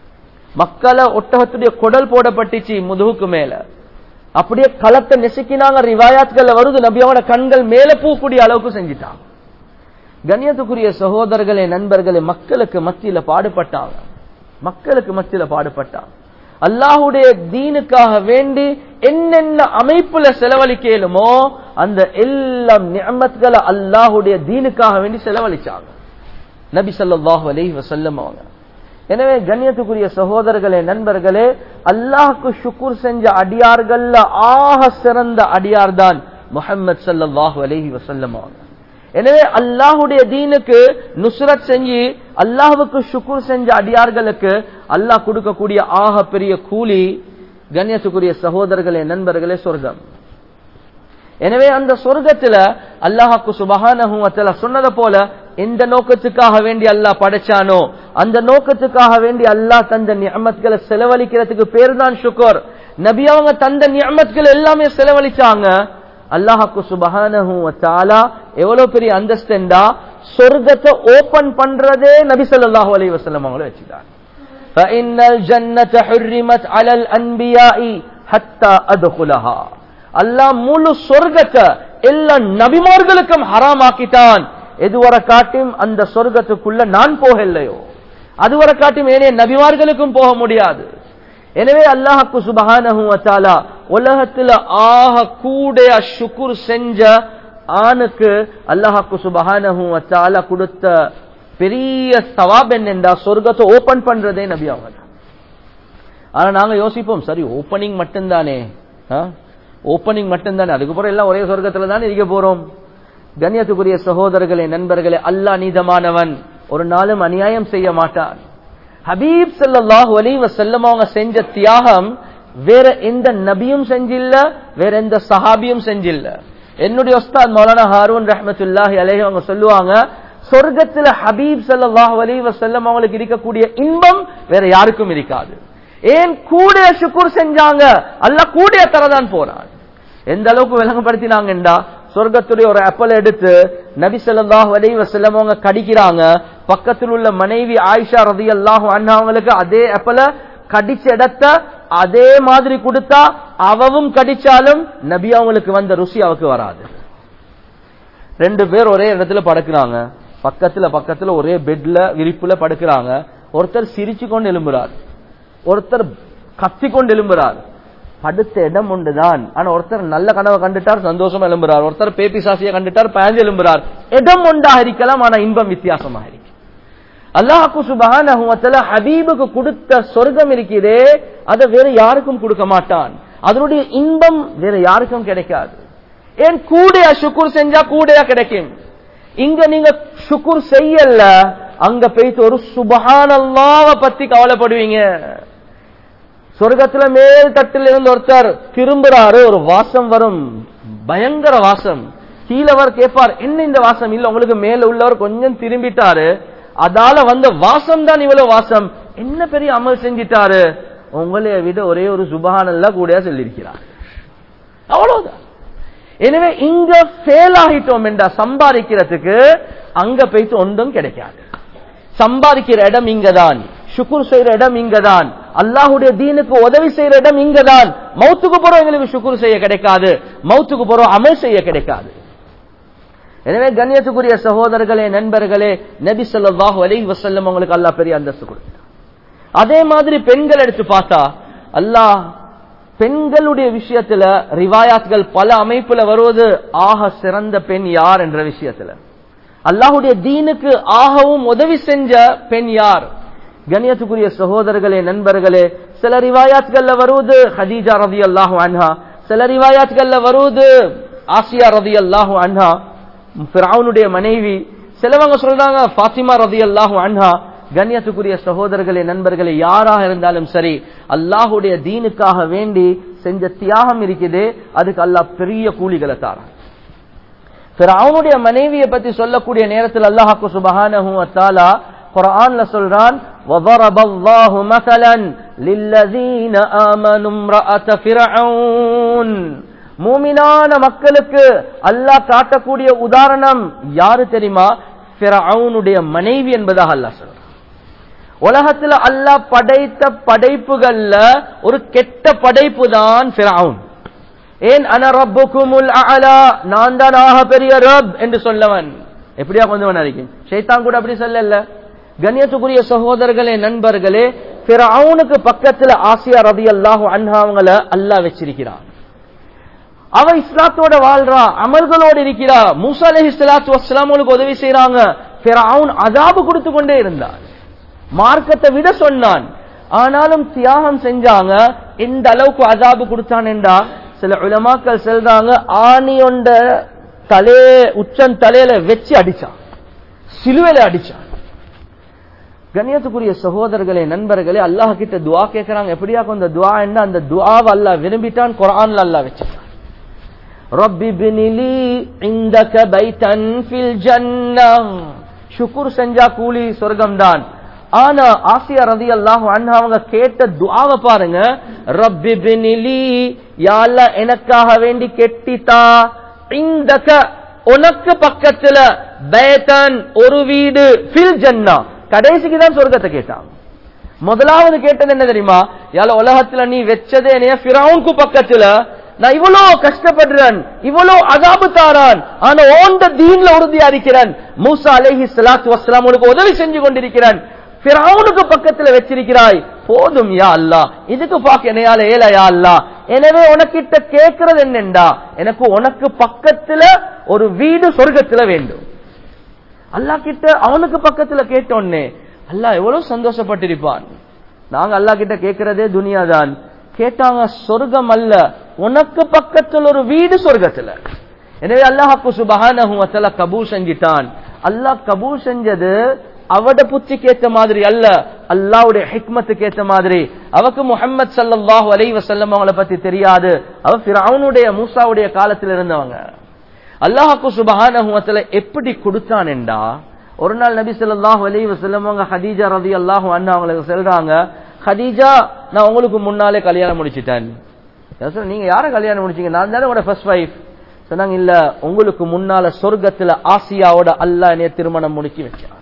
மக்களை ஒட்டகத்துடைய குடல் போடப்பட்டுச்சு முதுகுக்கு மேல, அப்படியே களத்தை நெசுக்கினாங்க. ரிவாயாத்கள் வருது, நபியோட கண்கள் மேல பூக்கூடிய அளவுக்கு செஞ்சிட்டாங்க. கண்ணியத்துக்குரிய சகோதரர்களே, நண்பர்களே, மக்களுக்கு மத்தியில பாடுபட்டாங்க, மக்களுக்கு மத்தியில பாடுபட்டாங்க. அல்லாஹ்வுடைய தீனுக்காக வேண்டி என்னென்ன அமைப்புல செலவழிக்கலுமோ அந்த எல்லா நிஅமத்களை அல்லாஹ்வுடைய தீனுக்காக வேண்டி செலவழிச்சாங்க நபி ஸல்லல்லாஹு அலைஹி வஸல்லம் அவங்க. எனவே கண்ணியத்துக்குரிய சகோதரர்களே, நண்பர்களே, அல்லாஹ்க்கு ஷுக்ர் செஞ்ச அடியார்கள்ல ஆக சிறந்த அடியார் தான் முஹம்மது ஸல்லல்லாஹு அலைஹி வஸல்லம் அவங்க. எனவே அல்லாஹ்வுடைய தீனுக்கு நுஸ்ரத் செஞ்சு அல்லாஹ்வுக்கு ஷுக்ர் செஞ்ச அடியார்களுக்கு அல்லாஹ் கொடுக்கக்கூடிய ஆக பெரிய கூலி கண்ணியத்துக்குரிய சகோதரர்களே, நண்பர்களே, சொர்க்கம். எனவே அந்த சொர்க்கத்துல அல்லாஹ்வுக்கு சுப்ஹானஹு வ தஆலா சொன்னது போல எந்த நோக்கத்துக்காக வேண்டி அல்லாஹ் படைச்சானோ அந்த நோக்கத்துக்காக வேண்டி அல்லாஹ் தந்த நிஅமத்களை செலவழிக்கிறதுக்கு பேர் தான் ஷுக்ர். நபி அவங்க தந்த நிஅமத்கள் எல்லாமே செலவழிச்சாங்க. அல்லாஹ்வுக்கு சுப்ஹானஹு வ தஆலா எவ்வளவு பெரிய அந்தஸ்துண்டா, சொர்க்கத்தை ஓபன் பண்றதே நபி ஸல்லல்லாஹு அலைஹி வஸல்லம் அவங்கள வச்சிட்டாங்க. ஃபஇன்னல் ஜன்னத ஹுர்ரிமத் அலல் அன்பியாஇ ஹத்தா அத்குலஹா. அல்லாஹ் முழு சொர்க்கத்தை எல்லா நபிமார்களுக்கும் ஹராமாக்கிட்டான். எதுவரை காட்டும் அந்த சொர்க்கத்துக்குள்ள நான் போகலையோ அதுவரை காட்டும் ஏனைய நபிமார்களுக்கும் போக முடியாது. எனவே அல்லாஹ்வுக்கு சுப்ஹானஹு வ தஆலா உலகத்துல ஆக கூடிய ஷுக்ர் செஞ்ச ஆணுக்கு அல்லாஹ்வுக்கு சுப்ஹானஹு வ தஆலா கொடுத்த பெரிய சவாப் என்னென்றா சொர்க்கத்தை ஓபன் பண்றதே நபி அவங்க. ஆனா நாங்க யோசிப்போம், சரி ஓபனிங் மட்டும்தானே, ஓபனிங் மட்டும்தானே, அதுக்கப்புறம் எல்லாம் ஒரே சொர்க்கத்துல தான் இருக்க போறோம். கண்ணியத்துக்குரிய சகோதரர்களே, நண்பர்களே, அல்லாஹ் நீதமானவன், ஒரு நாளும் அநியாயம் செய்ய மாட்டான். ஹபீப் ஸல்லல்லாஹு அலைஹி வஸல்லம் அவங்க செஞ்ச தியாகம் வேற எந்த நபியும் செஞ்சில்ல, வேற எந்த சஹாபியும் செஞ்சில்ல. என்னுடைய உஸ்தாத் மௌலானா ஹாரூன் ரஹ்மத்துல்லாஹி அலைஹி அவங்க சொல்லுவாங்க, சொர்க்கத்துல ஹபீப் ஸல்லல்லாஹு அலைஹி வஸல்லம் அவங்களுக்கு இருக்கக்கூடிய இன்பம் வேற யாருக்கும் இருக்காது. ஏன்? கூடிய ஷுக்ர் செஞ்சாங்க, அல்லாஹ் கூடிய தரதான் போறான். எந்த அளவுக்கு விளங்கப்படுத்தினாங்கண்டா, சொர்க்கத்துடைய ஒரு ஆப்பிள் எடுத்து நபி ஸல்லல்லாஹு அலைஹி வஸல்லம் அவங்க கடிக்கிறாங்க. பக்கத்தில் உள்ள மனைவி ஆயிஷா ரலியல்லாஹு அன்ஹா அவங்களுக்கு அதே ஆப்பிள கடிச்ச இடத்த அதே மாதிரி கொடுத்தா அவவும் கடிச்சாலும் நபி அவங்களுக்கு வந்த ருசி அவருக்கு வராது. ரெண்டு பேர் ஒரே இடத்துல படுக்கிறாங்க, பக்கத்துல பக்கத்துல ஒரே பெட்ல விரிப்புல படுக்கிறாங்க. ஒருத்தர் சிரிச்சு கொண்டு எழும்புறார், ஒருத்தர் கத்தி கொண்டு எழும்புறார். படுத்த இடம் ஒன்றுதான், ஆனா ஒருத்தர் நல்ல கனவை கண்டுட்டார், சந்தோஷமா எழும்புறார். ஒருத்தர் பேபி சாசியை கண்டுட்டார், பயந்து எழும்புறார். இடம் ஒன்றாக இருக்கலாம், ஆனா இன்பம் வித்தியாசமாக இருக்கு. அல்லாஹ்வுக்கு சுப்ஹானஹு வ தஆலா ஹபீபுக்கு கொடுத்த சொர்க்கம் இருக்கிறதே, அதை வேற யாருக்கும் கொடுக்க மாட்டான். அதனுடைய இன்பம் வேற யாருக்கும் கிடைக்காது. ஏன்? கூடிய ஷுக்ர் செஞ்சா கூடிய கிடைக்கும். இங்க நீங்க ஷுக்ர் செய்யல, அங்க போயிட்டு ஒரு சுப்ஹானல்லாஹ்வை பத்தி கவலைப்படுவீங்க. சொர்க்கத்துல மேல் தட்டில் இருந்து ஒருத்தர் திரும்புறாரு, ஒரு வாசம் வரும், பயங்கர வாசம். கீழவர் கேட்பார், என்ன இந்த வாசம்? இல்ல, உங்களுக்கு மேல உள்ளவர் கொஞ்சம் திரும்பிட்டாரு, அதால வந்த வாசம் தான் இவ்வளவு வாசம். என்ன பெரிய அமல் செஞ்சிட்டாரு, உங்களைய விட ஒரே ஒரு சுப்ஹானல்லாஹ் கூட சொல்லியிருக்கிறார், அவ்வளவுதான். எனவே இங்க ஃபெயில் ஆகிட்டோம் என்றா சம்பாதிக்கிறதுக்கு அங்க போயிட்டு ஒன்றும் கிடைக்காது. சம்பாதிக்கிற இடம் இங்கதான், ஷுக்ர் செய்யற இடம் இங்கதான், அல்லாஹ்வுடைய தீனுக்கு உதவி செய்யற இடம் இங்கதான். மௌத்துக்கு போறோம் எங்களுக்கு ஷுக்ர் செய்ய கிடைக்காது, மௌத்துக்கு போறோம் அமல் செய்ய கிடைக்காது. எனவே கண்ணியத்துக்குரிய சகோதரர்களே, நண்பர்களே, நபி ஸல்லல்லாஹு அலைஹி வஸல்லம் உங்களுக்கு அல்லாஹ் பெரிய அந்தஸ்து கொடுத்தார். அதே மாதிரி பெண்கள் எடுத்து பார்த்தா அல்லாஹ் பெண்களுடைய விஷயத்துல ரிவாயாத்கள் பல அமைப்புல வருவது ஆக சிறந்த பெண் யார் என்ற விஷயத்துல. அல்லாஹ்வுடைய தீனுக்கு ஆகவும் உதவி செஞ்ச பெண் யார்? கண்ணியத்துக்குரிய சகோதரர்களே, நண்பர்களே, சில ரிவாயாத்கள்ல வருவது ஹதீஜா ரலியல்லாஹு அன்ஹா, சில ரிவாயாத்கள்ல வருவது ஆசியா ரலியல்லாஹு அன்ஹா, ஃபிரௌனுடைய மனைவி. சிலவங்க சொல்றாங்க ஃபாத்திமா ரலியல்லாஹு அன்ஹா. கண்ணியத்துக்குரிய சகோதரர்களே, நண்பர்களே, யாராக இருந்தாலும் சரி, அல்லாஹ்வுடைய தீனுக்காக வேண்டி செஞ்ச தியாகம் இருக்குதே, அதுக்கு அல்லாஹ் பெரிய கூலிகளை தாரான். ஃபிரௌனுடைய மனைவியை பத்தி சொல்லக்கூடிய நேரத்தில் அல்லாஹ் சுப்ஹானஹு வ தஆலா குர்ஆன்ல சொல்றான், வதரபல்லாஹு மஸலன் லில்லதீன ஆமனு இம்ரஅத ஃபிரௌன். மூமினான மக்களுக்கு அல்லாஹ் காட்டக்கூடிய உதாரணம் யாரு தெரியுமா? ஃபிரௌனுடைய மனைவி என்பதாக அல்லாஹ் சொல்றான். உலகத்துல அல்லாஹ் படைத்த படைப்புகள்ல ஒரு கெட்ட படைப்பு தான் ஃபிரௌன். ஏன்? அன ரப்புக்குமுல் அஅலா, நான் தான் ஆக பெரிய ரப் என்று சொல்லவன். எப்படியா கொஞ்சம் இருக்கும், ஷைத்தான் கூட அப்படி சொல்லல. கண்ணியத்துக்குரிய சகோதரர்களே, நண்பர்களே, ஃபிரௌனுக்கு பக்கத்துல ஆசியா ரலியல்லாஹு அன்ஹா அவங்கள அல்லாஹ் வச்சிருக்கிறான். அவ இஸ்லாத்தோட வாழ்றா, அமல்களோடு இருக்கிறா. மூசா அலைஹிஸ்ஸலாத்து வஸ்ஸலாமுக்கு உதவி செய்றாங்க. ஃபிரௌன் அஸாபு கொடுத்து கொண்டே இருந்தான், மார்க்கத்தை விட சொன்னான். ஆனாலும் தியாகம் செஞ்சாங்க. எந்த அளவுக்கு அஸாபு கொடுத்தான் என்றா, சில உலமாக்கள் சொல்றாங்க ஆணியொண்ட தலே உச்சன் தலையில வச்சு அடிச்சான், சிலுவையில அடிச்சான். கண்ணியத்துக்குரிய சகோதரர்களே, நண்பர்களே, அல்லாஹ் கிட்ட துஆ கேட்கறாங்க. எப்படியா அந்த துஆ என்ன, அந்த துஆவை அல்லாஹ் விரும்பிட்டான், குர்ஆன்ல அல்லாஹ் வச்சிட்டான். ரப்பி பினிலி இந்தக பைத்தன் ஃபில் ஜன்னஹ். ஷுக்ர் செஞ்சா கூலி சொர்க்கம் தான். ஆனா ஆசியா ரலியல்லாஹு அன்ஹா அவங்க கேட்ட துஆவை பாருங்க. ரப்பி பினிலி, யா அல்லாஹ் எனக்காக வேண்டி கெட்டிதா, இந்தக உனக்கு பக்கத்துல, பைத்தன் ஒரு வீடு, ஃபில் ஜன்னஹ் கடைசிக்கு தான் சொர்க்கத்தை கேட்டாங்க. முதலாவது கேட்டது என்ன தெரியுமா, யால உலகத்துல நீ வச்சதே என்னைய ஃபிரௌனுக்கு பக்கத்துல, நான் இவ்வளவு கஷ்டப்படுறேன், இவ்வளவு அஸாபு தாரான், ஆனா ஓண்ட தீன்ல உறுதியா இருக்கிறேன். மூசா அலைஹிஸ்ஸலாத்து வஸ்ஸலாமுக்கு உதவி செஞ்சு கொண்டிருக்கிறேன், ஃபிரௌனுக்கு பக்கத்துல வச்சிருக்கிறாய், போதும் யா அல்லாஹ், இதுக்கு பாக்க என்னையால ஏல யா அல்லாஹ். எனவே உனக்கிட்ட கேட்கறது என்னண்டா, எனக்கு உனக்கு பக்கத்துல ஒரு வீடு சொர்க்கத்துல வேண்டும். அல்லாஹ் கிட்ட அவனுக்கு பக்கத்துல கேட்டோன்னே அல்லாஹ் எவ்வளவு சந்தோஷப்பட்டிருப்பான். நாங்க அல்லாஹ் கிட்ட கேட்கிறதே துனியா தான். கேட்டாங்க சொர்க்கம் அல்ல, உனக்கு பக்கத்தில் ஒரு வீடு சொர்க்கத்துல. எனவே அல்லாஹ் சுப்ஹானஹு வ தஆலா கபூல் செஞ்சிட்டான். அல்லாஹ் கபூல் செஞ்சது அவட புத்திக்கு ஏத்த மாதிரி அல்ல, அல்லாஹ்வுடைய ஹிக்மத்துக்கு ஏத்த மாதிரி. அவக்கு முஹம்மது ஸல்லல்லாஹு அலைஹி வஸல்லம் அவங்கள பத்தி தெரியாது. அவ ஃபிரௌனுடைய மூசாவுடைய காலத்துல இருந்தவங்க. அல்லாஹ் சுப்ஹானஹு வ தஆலா எப்படி கொடுத்தான் என்றா, ஒரு நாள் நபி ஸல்லல்லாஹு அலைஹி வஸல்லம் அவங்க ஹதீஜா ரலியல்லாஹு அன்ஹா அவங்களுக்கு சொல்றாங்க, ஹதீஜா நான் உங்களுக்கு முன்னாலே கல்யாணம் முடிச்சிட்டேன். நீங்க யார கல்யாணம் முடிச்சீங்க, நான் தானே உங்களோட ஃபர்ஸ்ட் வைஃப். சொன்னாங்க இல்ல, உங்களுக்கு முன்னால சொர்க்கத்துல ஆசியாவோட அல்லாஹ் என்னைய திருமணம் முடிச்சு வச்சான்.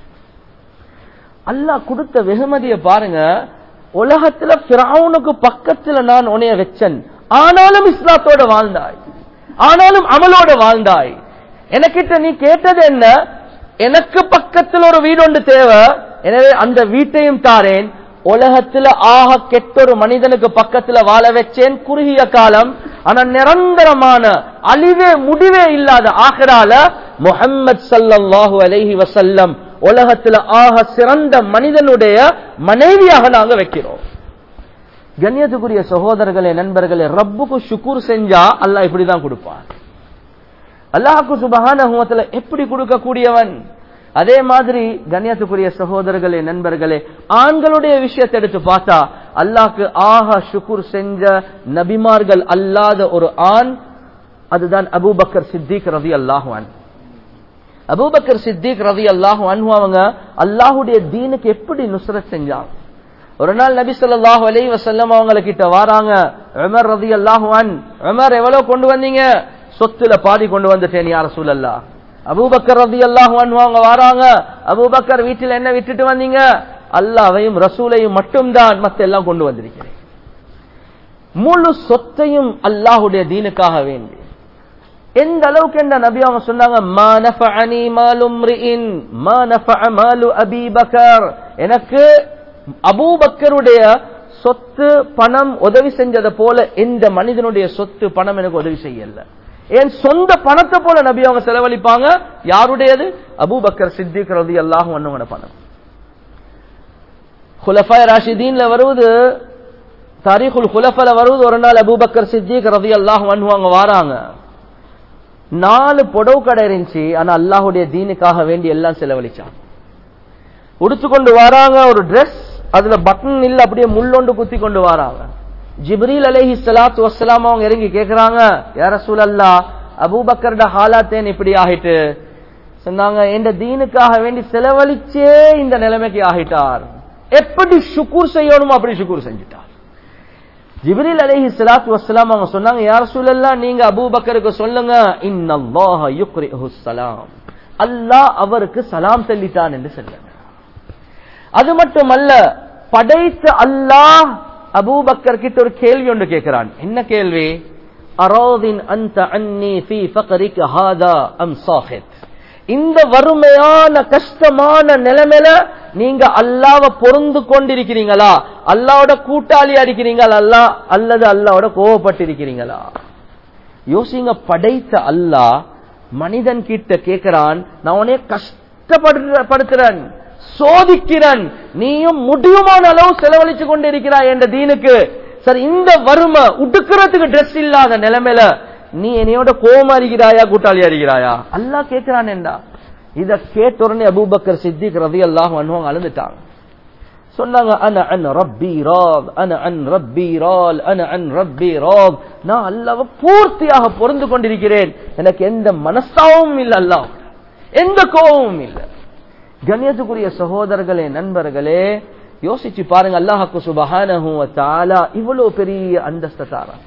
அல்லாஹ் கொடுத்த வெகுமதியை பாருங்க. உலகத்துல ஃபிரௌனுக்கு பக்கத்துல நான் உன்னைய வச்சேன், ஆனாலும் இஸ்லாத்தோட வாழ்ந்தாய், ஆனாலும் அமலோட வாழ்ந்தாய். எனக்கிட்ட நீ கேட்டது என்ன, எனக்கு பக்கத்தில் ஒரு வீடு ஒன்று தேவை, எனவே அந்த வீட்டையும் தாரேன். உலகத்துல ஆக கெட்ட ஒரு மனிதனுக்கு பக்கத்துல வாழ வச்சேன் குறுகிய காலம், ஆனா நிரந்தரமான அழிவே முடிவே இல்லாத ஆகிரால முஹம்மது ஸல்லல்லாஹு அலைஹி வஸல்லம் உலகத்துல ஆக சிறந்த மனிதனுடைய மனைவியாக நாங்க வைக்கிறோம். கண்ணியத்துக்குரிய சகோதரர்களே, நண்பர்களே, ரப்புக்கு ஷுக்ர் செஞ்சா அல்லாஹ் இப்படிதான் கொடுப்பான். அல்லாஹ்க்கு சுப்ஹானஹு வ தஆலா எப்படி கொடுக்க கூடியவன். அதே மாதிரி கண்ணியத்துக்குரிய சகோதரர்களே, நண்பர்களே, ஆண்களுடைய விஷயத்தை எடுத்து பார்த்தா அல்லாஹ்க்கு ஆக ஷுக்ர் செஞ்ச நபிமார்கள் அல்லாத ஒரு ஆண், அதுதான் அபூபக்கர் சித்திக் ரலியல்லாஹு அன்ஹு. அபூபக்கர் சித்திக் ரலியல்லாஹு அன்ஹு அவங்க அல்லாஹ்வுடைய தீனுக்கு எப்படி நுஸ்ரத் செஞ்சாங்க. ஒரு நாள் நபி ஸல்லல்லாஹு அலைஹி வஸல்லம் அவங்க கிட்ட வராங்க, உமர் ரலியல்லாஹு அன்ஹு, உமர் எவ்வளவு கொண்டு வந்தீங்க, சொத்துல பாதி கொண்டு வந்துட்டேன் யா ரசூலல்லாஹ். அபூபக்கர் ரலியல்லாஹு அன்ஹு அவங்க வராங்க, அபூபக்கர் வீட்டில் என்ன விட்டுட்டு வந்தீங்க, அல்லாஹ்வையும் ரசூலையும் மட்டும்தான், மத்த எல்லாம் கொண்டு வந்திருக்கிறேன். முழு சொத்தையும் அல்லாஹ்வுடைய தீனுக்காக வேண்டி. எந்த அளவுக்கு என்ன நபி அவங்க சொன்னாங்க, மா நஃபஅனி மாலு இம்ரிஇன் மா நஃபஅ மாலு அபீ பக்கர். எனக்கு அபூபக்கருடைய சொத்து பணம் உதவி செஞ்சதை போல எந்த மனிதனுடைய சொத்து பணம் எனக்கு உதவி செய்யல. என் சொந்த பணத்தை போல நபி அவங்க செலவழிப்பாங்க. யாருடையது? அபூபக்கர் சித்திக் ரலியல்லாஹு அன்ஹு பணம். குலஃபாய் ராஷிதீன்ல வருவது, தாரீகுல் குலஃபால வருவது, ஒரு நாள் அபூபக்கர் சித்திக் ரலியல்லாஹு அன்ஹு அவங்க வராங்க. நாலு புடவு கடை இருந்துச்சு, ஆனா அல்லாஹ்வுடைய தீனுக்காக வேண்டி எல்லாம் செலவழிச்சாங்க. உடுத்துக்கொண்டு வராங்க ஒரு டிரெஸ், அதுல பட்டன் இல்ல, அப்படியே முள்ளொண்டு குத்தி கொண்டு வராங்க. ஜிப்ரீல் அலைஹி ஸலாத்து வஸ்ஸலாம் அவங்க இறங்கி கேக்குறாங்க, யா ரசூலல்லாஹ், அபூபக்கர்ட ஹாலாத்தேன் இப்படி ஆகிட்டு. சொன்னாங்க, இந்த தீனுக்காக வேண்டி செலவழிச்சே இந்த நிலைமைக்கு ஆகிட்டார், எப்படி ஷுக்ர் செய்யணுமோ அப்படி ஷுக்ர் செஞ்சிட்டார். ஜிப்ரீல் அலைஹி ஸலாத்து வஸ்ஸலாம் அவங்க சொன்னாங்க, யா ரசூலல்லாஹ், நீங்க அபூபக்கருக்கு சொல்லுங்க, இன்னல்லாஹ யுக்ரிஹுஸ் ஸலாம், அல்லாஹ் அவருக்கு சலாம் சொல்லிட்டான் என்று சொல்லுங்க. அது மட்டுமல்ல, படைத்த அல்லாஹ் அபூபக்கர் கிட்ட ஒரு கேள்வி ஒன்று கேட்கிறான். என்ன கேள்வி? அராதின் அன்த அன்னி ஃபீ ஃபக்ரிக ஹாதா அம் சாஹித். இந்த வறுமையான கஷ்டமான நிலைமையில நீங்க அல்லாஹ்வை பொருந்து கொண்டிருக்கிறீங்களா, அல்லாஹ்வோட கூட்டாளியா இருக்கிறீங்களா, அல்லாஹ் அல்லது அல்லாஹ்வோட கோபப்பட்டிருக்கிறீங்களா? யோசிங்க. படைத்த அல்லாஹ் மனிதன் கிட்ட கேட்கிறான், நான் உன்னை கஷ்டப்படுத்துறேன், சோதிக்கிறேன், நீயும் முடியுமான அளவு செலவழிச்சு கொண்டு இருக்கிறாய் என்ற தீனுக்கு. சரி, இந்த வறுமை உடுக்கிறதுக்கு ட்ரெஸ் இல்லாத நிலைமையில நீ என்னையோட கோபமா இருக்கிறாயா, கூட்டாளியா இருக்கிறாயா? அல்லாஹ் கேட்கிறான் என்றா. இத கேட்ட உடனே அபூபக்கர் சித்திக் ரலியல்லாஹு அன்ஹு அழுந்துட்டாங்க. சொன்னாங்க, அன அன் ரப்பி ராப், அன அன் ரப்பி ரால், அன அன் ரப்பி ராப். நான் அல்லாஹ்வை பூர்த்தியாக பொருந்து கொண்டிருக்கிறேன், எனக்கு எந்த மனஸ்தாபமும் இல்லை, அல்லாஹ் எந்த கோபமும் இல்லை. கண்ணியத்துக்குரிய சகோதரர்களே, நண்பர்களே, யோசிச்சு பாருங்க. அல்லாஹ்வுக்கு சுப்ஹானஹு வ தஆலா இவ்வளவு பெரிய அந்தஸ்தை தரான்.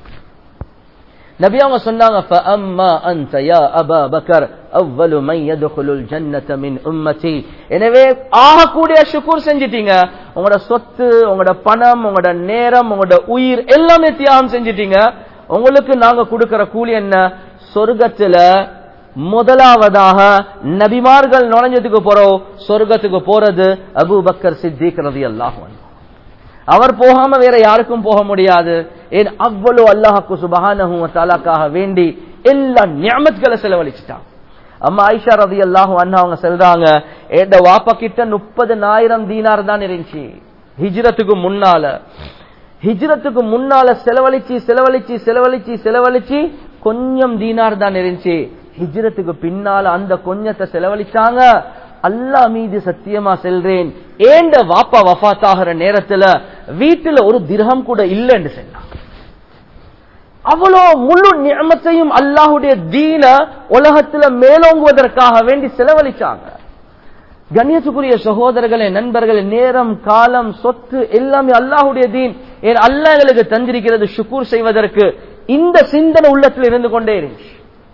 நபி அவங்க சொன்னாங்க, ஃபஅம்மா அன்த யா அபா பக்கர் அவ்வலு மன் யதுகுலுல் ஜன்னத மின் உம்மதி. எனவே ஆக கூடிய ஷுக்ர் செஞ்சிட்டீங்க. உங்களோட சொத்து, உங்களோட பணம், உங்களோட நேரம், உங்களோட உயிர் எல்லாமே தியாகம் செஞ்சிட்டீங்க. உங்களுக்கு நாங்க கொடுக்கிற கூலி என்ன? சொர்க்கத்துல முதலாவதாக நபிமார்கள் நுழைஞ்சதுக்கு போறோம், சொர்க்கத்துக்கு போறது அபூபக்கர் சித்திக் ரலியல்லாஹு அன்ஹு. அவர் போகாம வேற யாருக்கும் போக முடியாது. ஏன்? அவ்வளவு அல்லாஹ்வுக்கு சுப்ஹானஹு வ தஆலாக்காக வேண்டி எல்லா நிஅமத்களை செலவழிச்சிட்டாங்க. அம்மா ஆயிஷா ரலியல்லாஹு அன்ஹா அவங்க சொல்றாங்க, ஏட வாப்பா கிட்ட முப்பதாயிரம் தீனார் தான் இருந்துச்சு ஹிஜ்ரத்துக்கு முன்னால. ஹிஜ்ரத்துக்கு முன்னால செலவழிச்சு செலவழிச்சு செலவழிச்சு செலவழிச்சு கொஞ்சம் தீனார் தான் இருந்துச்சு. ஹிஜ்ரத்துக்கு பின்னால அந்த கொஞ்சத்தை செலவழிச்சாங்க. அல்லாஹ் மீது சத்தியமா செல்றேன், ஏண்ட வாப்பா வஃபாத் ஆகிற நேரத்துல வீட்டுல ஒரு திர்ஹம் கூட இல்லைன்னு சொன்னாங்க. அவ்வளோ முழு நிஅமத்தையும் அல்லாஹ்வுடைய தீன உலகத்துல மேலோங்குவதற்காக வேண்டி செலவழிச்சாங்க. கண்ணியத்துக்குரிய சகோதரர்களே, நண்பர்களே, நேரம், காலம், சொத்து எல்லாமே அல்லாஹ்வுடைய தீன். ஏன்? அல்லாஹ் எங்களுக்கு தந்திருக்கிறது ஷுக்ர் செய்வதற்கு. இந்த சிந்தனை உள்ளத்தில் இருந்து கொண்டே இருந்துச்சு.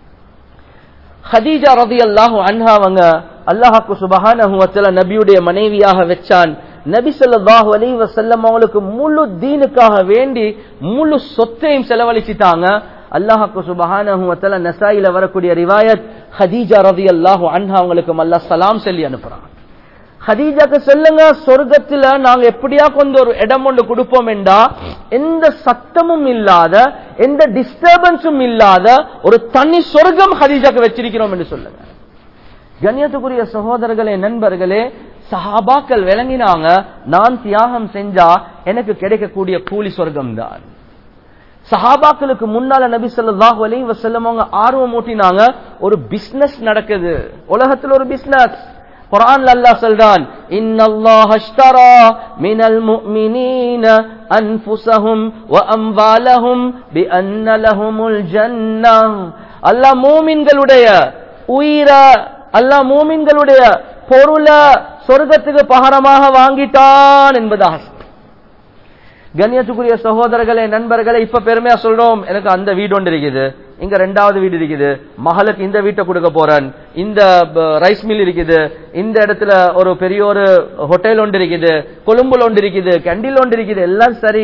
ஹதீஜா ரலியல்லாஹு அன்ஹா அவங்க அல்லாஹ்வுக்கு சுப்ஹானஹு வ தஆலா நபியுடைய மனைவியாக வெச்சான். நபி ஸல்லல்லாஹு அலைஹி வஸல்லம் அவங்களுக்கு முழு தீனுக்காக வேண்டி முழு சொத்தையும் செலவழிச்சிட்டாங்க. அல்லாஹ்வுக்கு சுப்ஹானஹு வ தஆலா நசாயில வரக்கூடிய ரிவாயத், ஹதீஜா ரலியல்லாஹு அன்ஹா அவங்களுக்கு அல்லாஹ் சலாம் சொல்லி அனுப்புறான். ஹதீஜாக்கு சொல்லுங்க, சொர்க்கத்துல நாங்க எப்படியா கொண்டு ஒரு இடம் ஒன்று கொடுப்போம் என்றா எந்த சத்தமும் இல்லாத, எந்த டிஸ்டர்பன்ஸும் இல்லாத ஒரு தனி சொர்க்கம் ஹதீஜாக்கு வச்சிருக்கிறோம் என்று சொல்லுங்க. கண்ணியத்துக்குரிய சகோதரர்களே, நண்பர்களே, சஹாபாக்கள் விளங்கினாங்க, நான் தியாகம் செஞ்சா எனக்கு கிடைக்கக்கூடிய கூலி சொர்க்கம் தான். சஹாபாக்களுக்கு முன்னால நபி ஸல்லல்லாஹு அலைஹி வஸல்லம் அவங்க ஆர்வம் ஊட்டினாங்க, ஒரு பிசினஸ் நடக்குது உலகத்துல, ஒரு பிசினஸ். குர்ஆன்ல அல்லாஹ் சொல்றான், இன்னல்லாஹ அஷ்தரா மினல் முஃமினீன அன்ஃபுஸஹும் வ அம்வாலஹும் பிஅன்ன லஹுமுல் ஜன்னah. அல்லாஹ் மூமின்களுடைய உயிரை, அல்லாஹ் மூமின்களுடைய பொருளை சொர்க்கத்துக்கு பகரமாக வாங்கிட்டான் என்பதாக. கண்ணியத்துக்குரிய சகோதரர்களே, நண்பர்களே, இப்ப பெருமையா சொல்றோம், எனக்கு அந்த வீடு ஒன்று இருக்குது, இங்க ரெண்டாவது வீடு இருக்குது, மகளுக்கு இந்த வீட்டை கொடுக்க போறேன், இந்த ரைஸ் மில் இருக்குது, இந்த இடத்துல ஒரு பெரிய ஒரு ஹோட்டல் ஒன்று இருக்குது, கொழும்புல ஒன்று இருக்குது, கண்டில் ஒன்று இருக்குது, எல்லாம் சரி.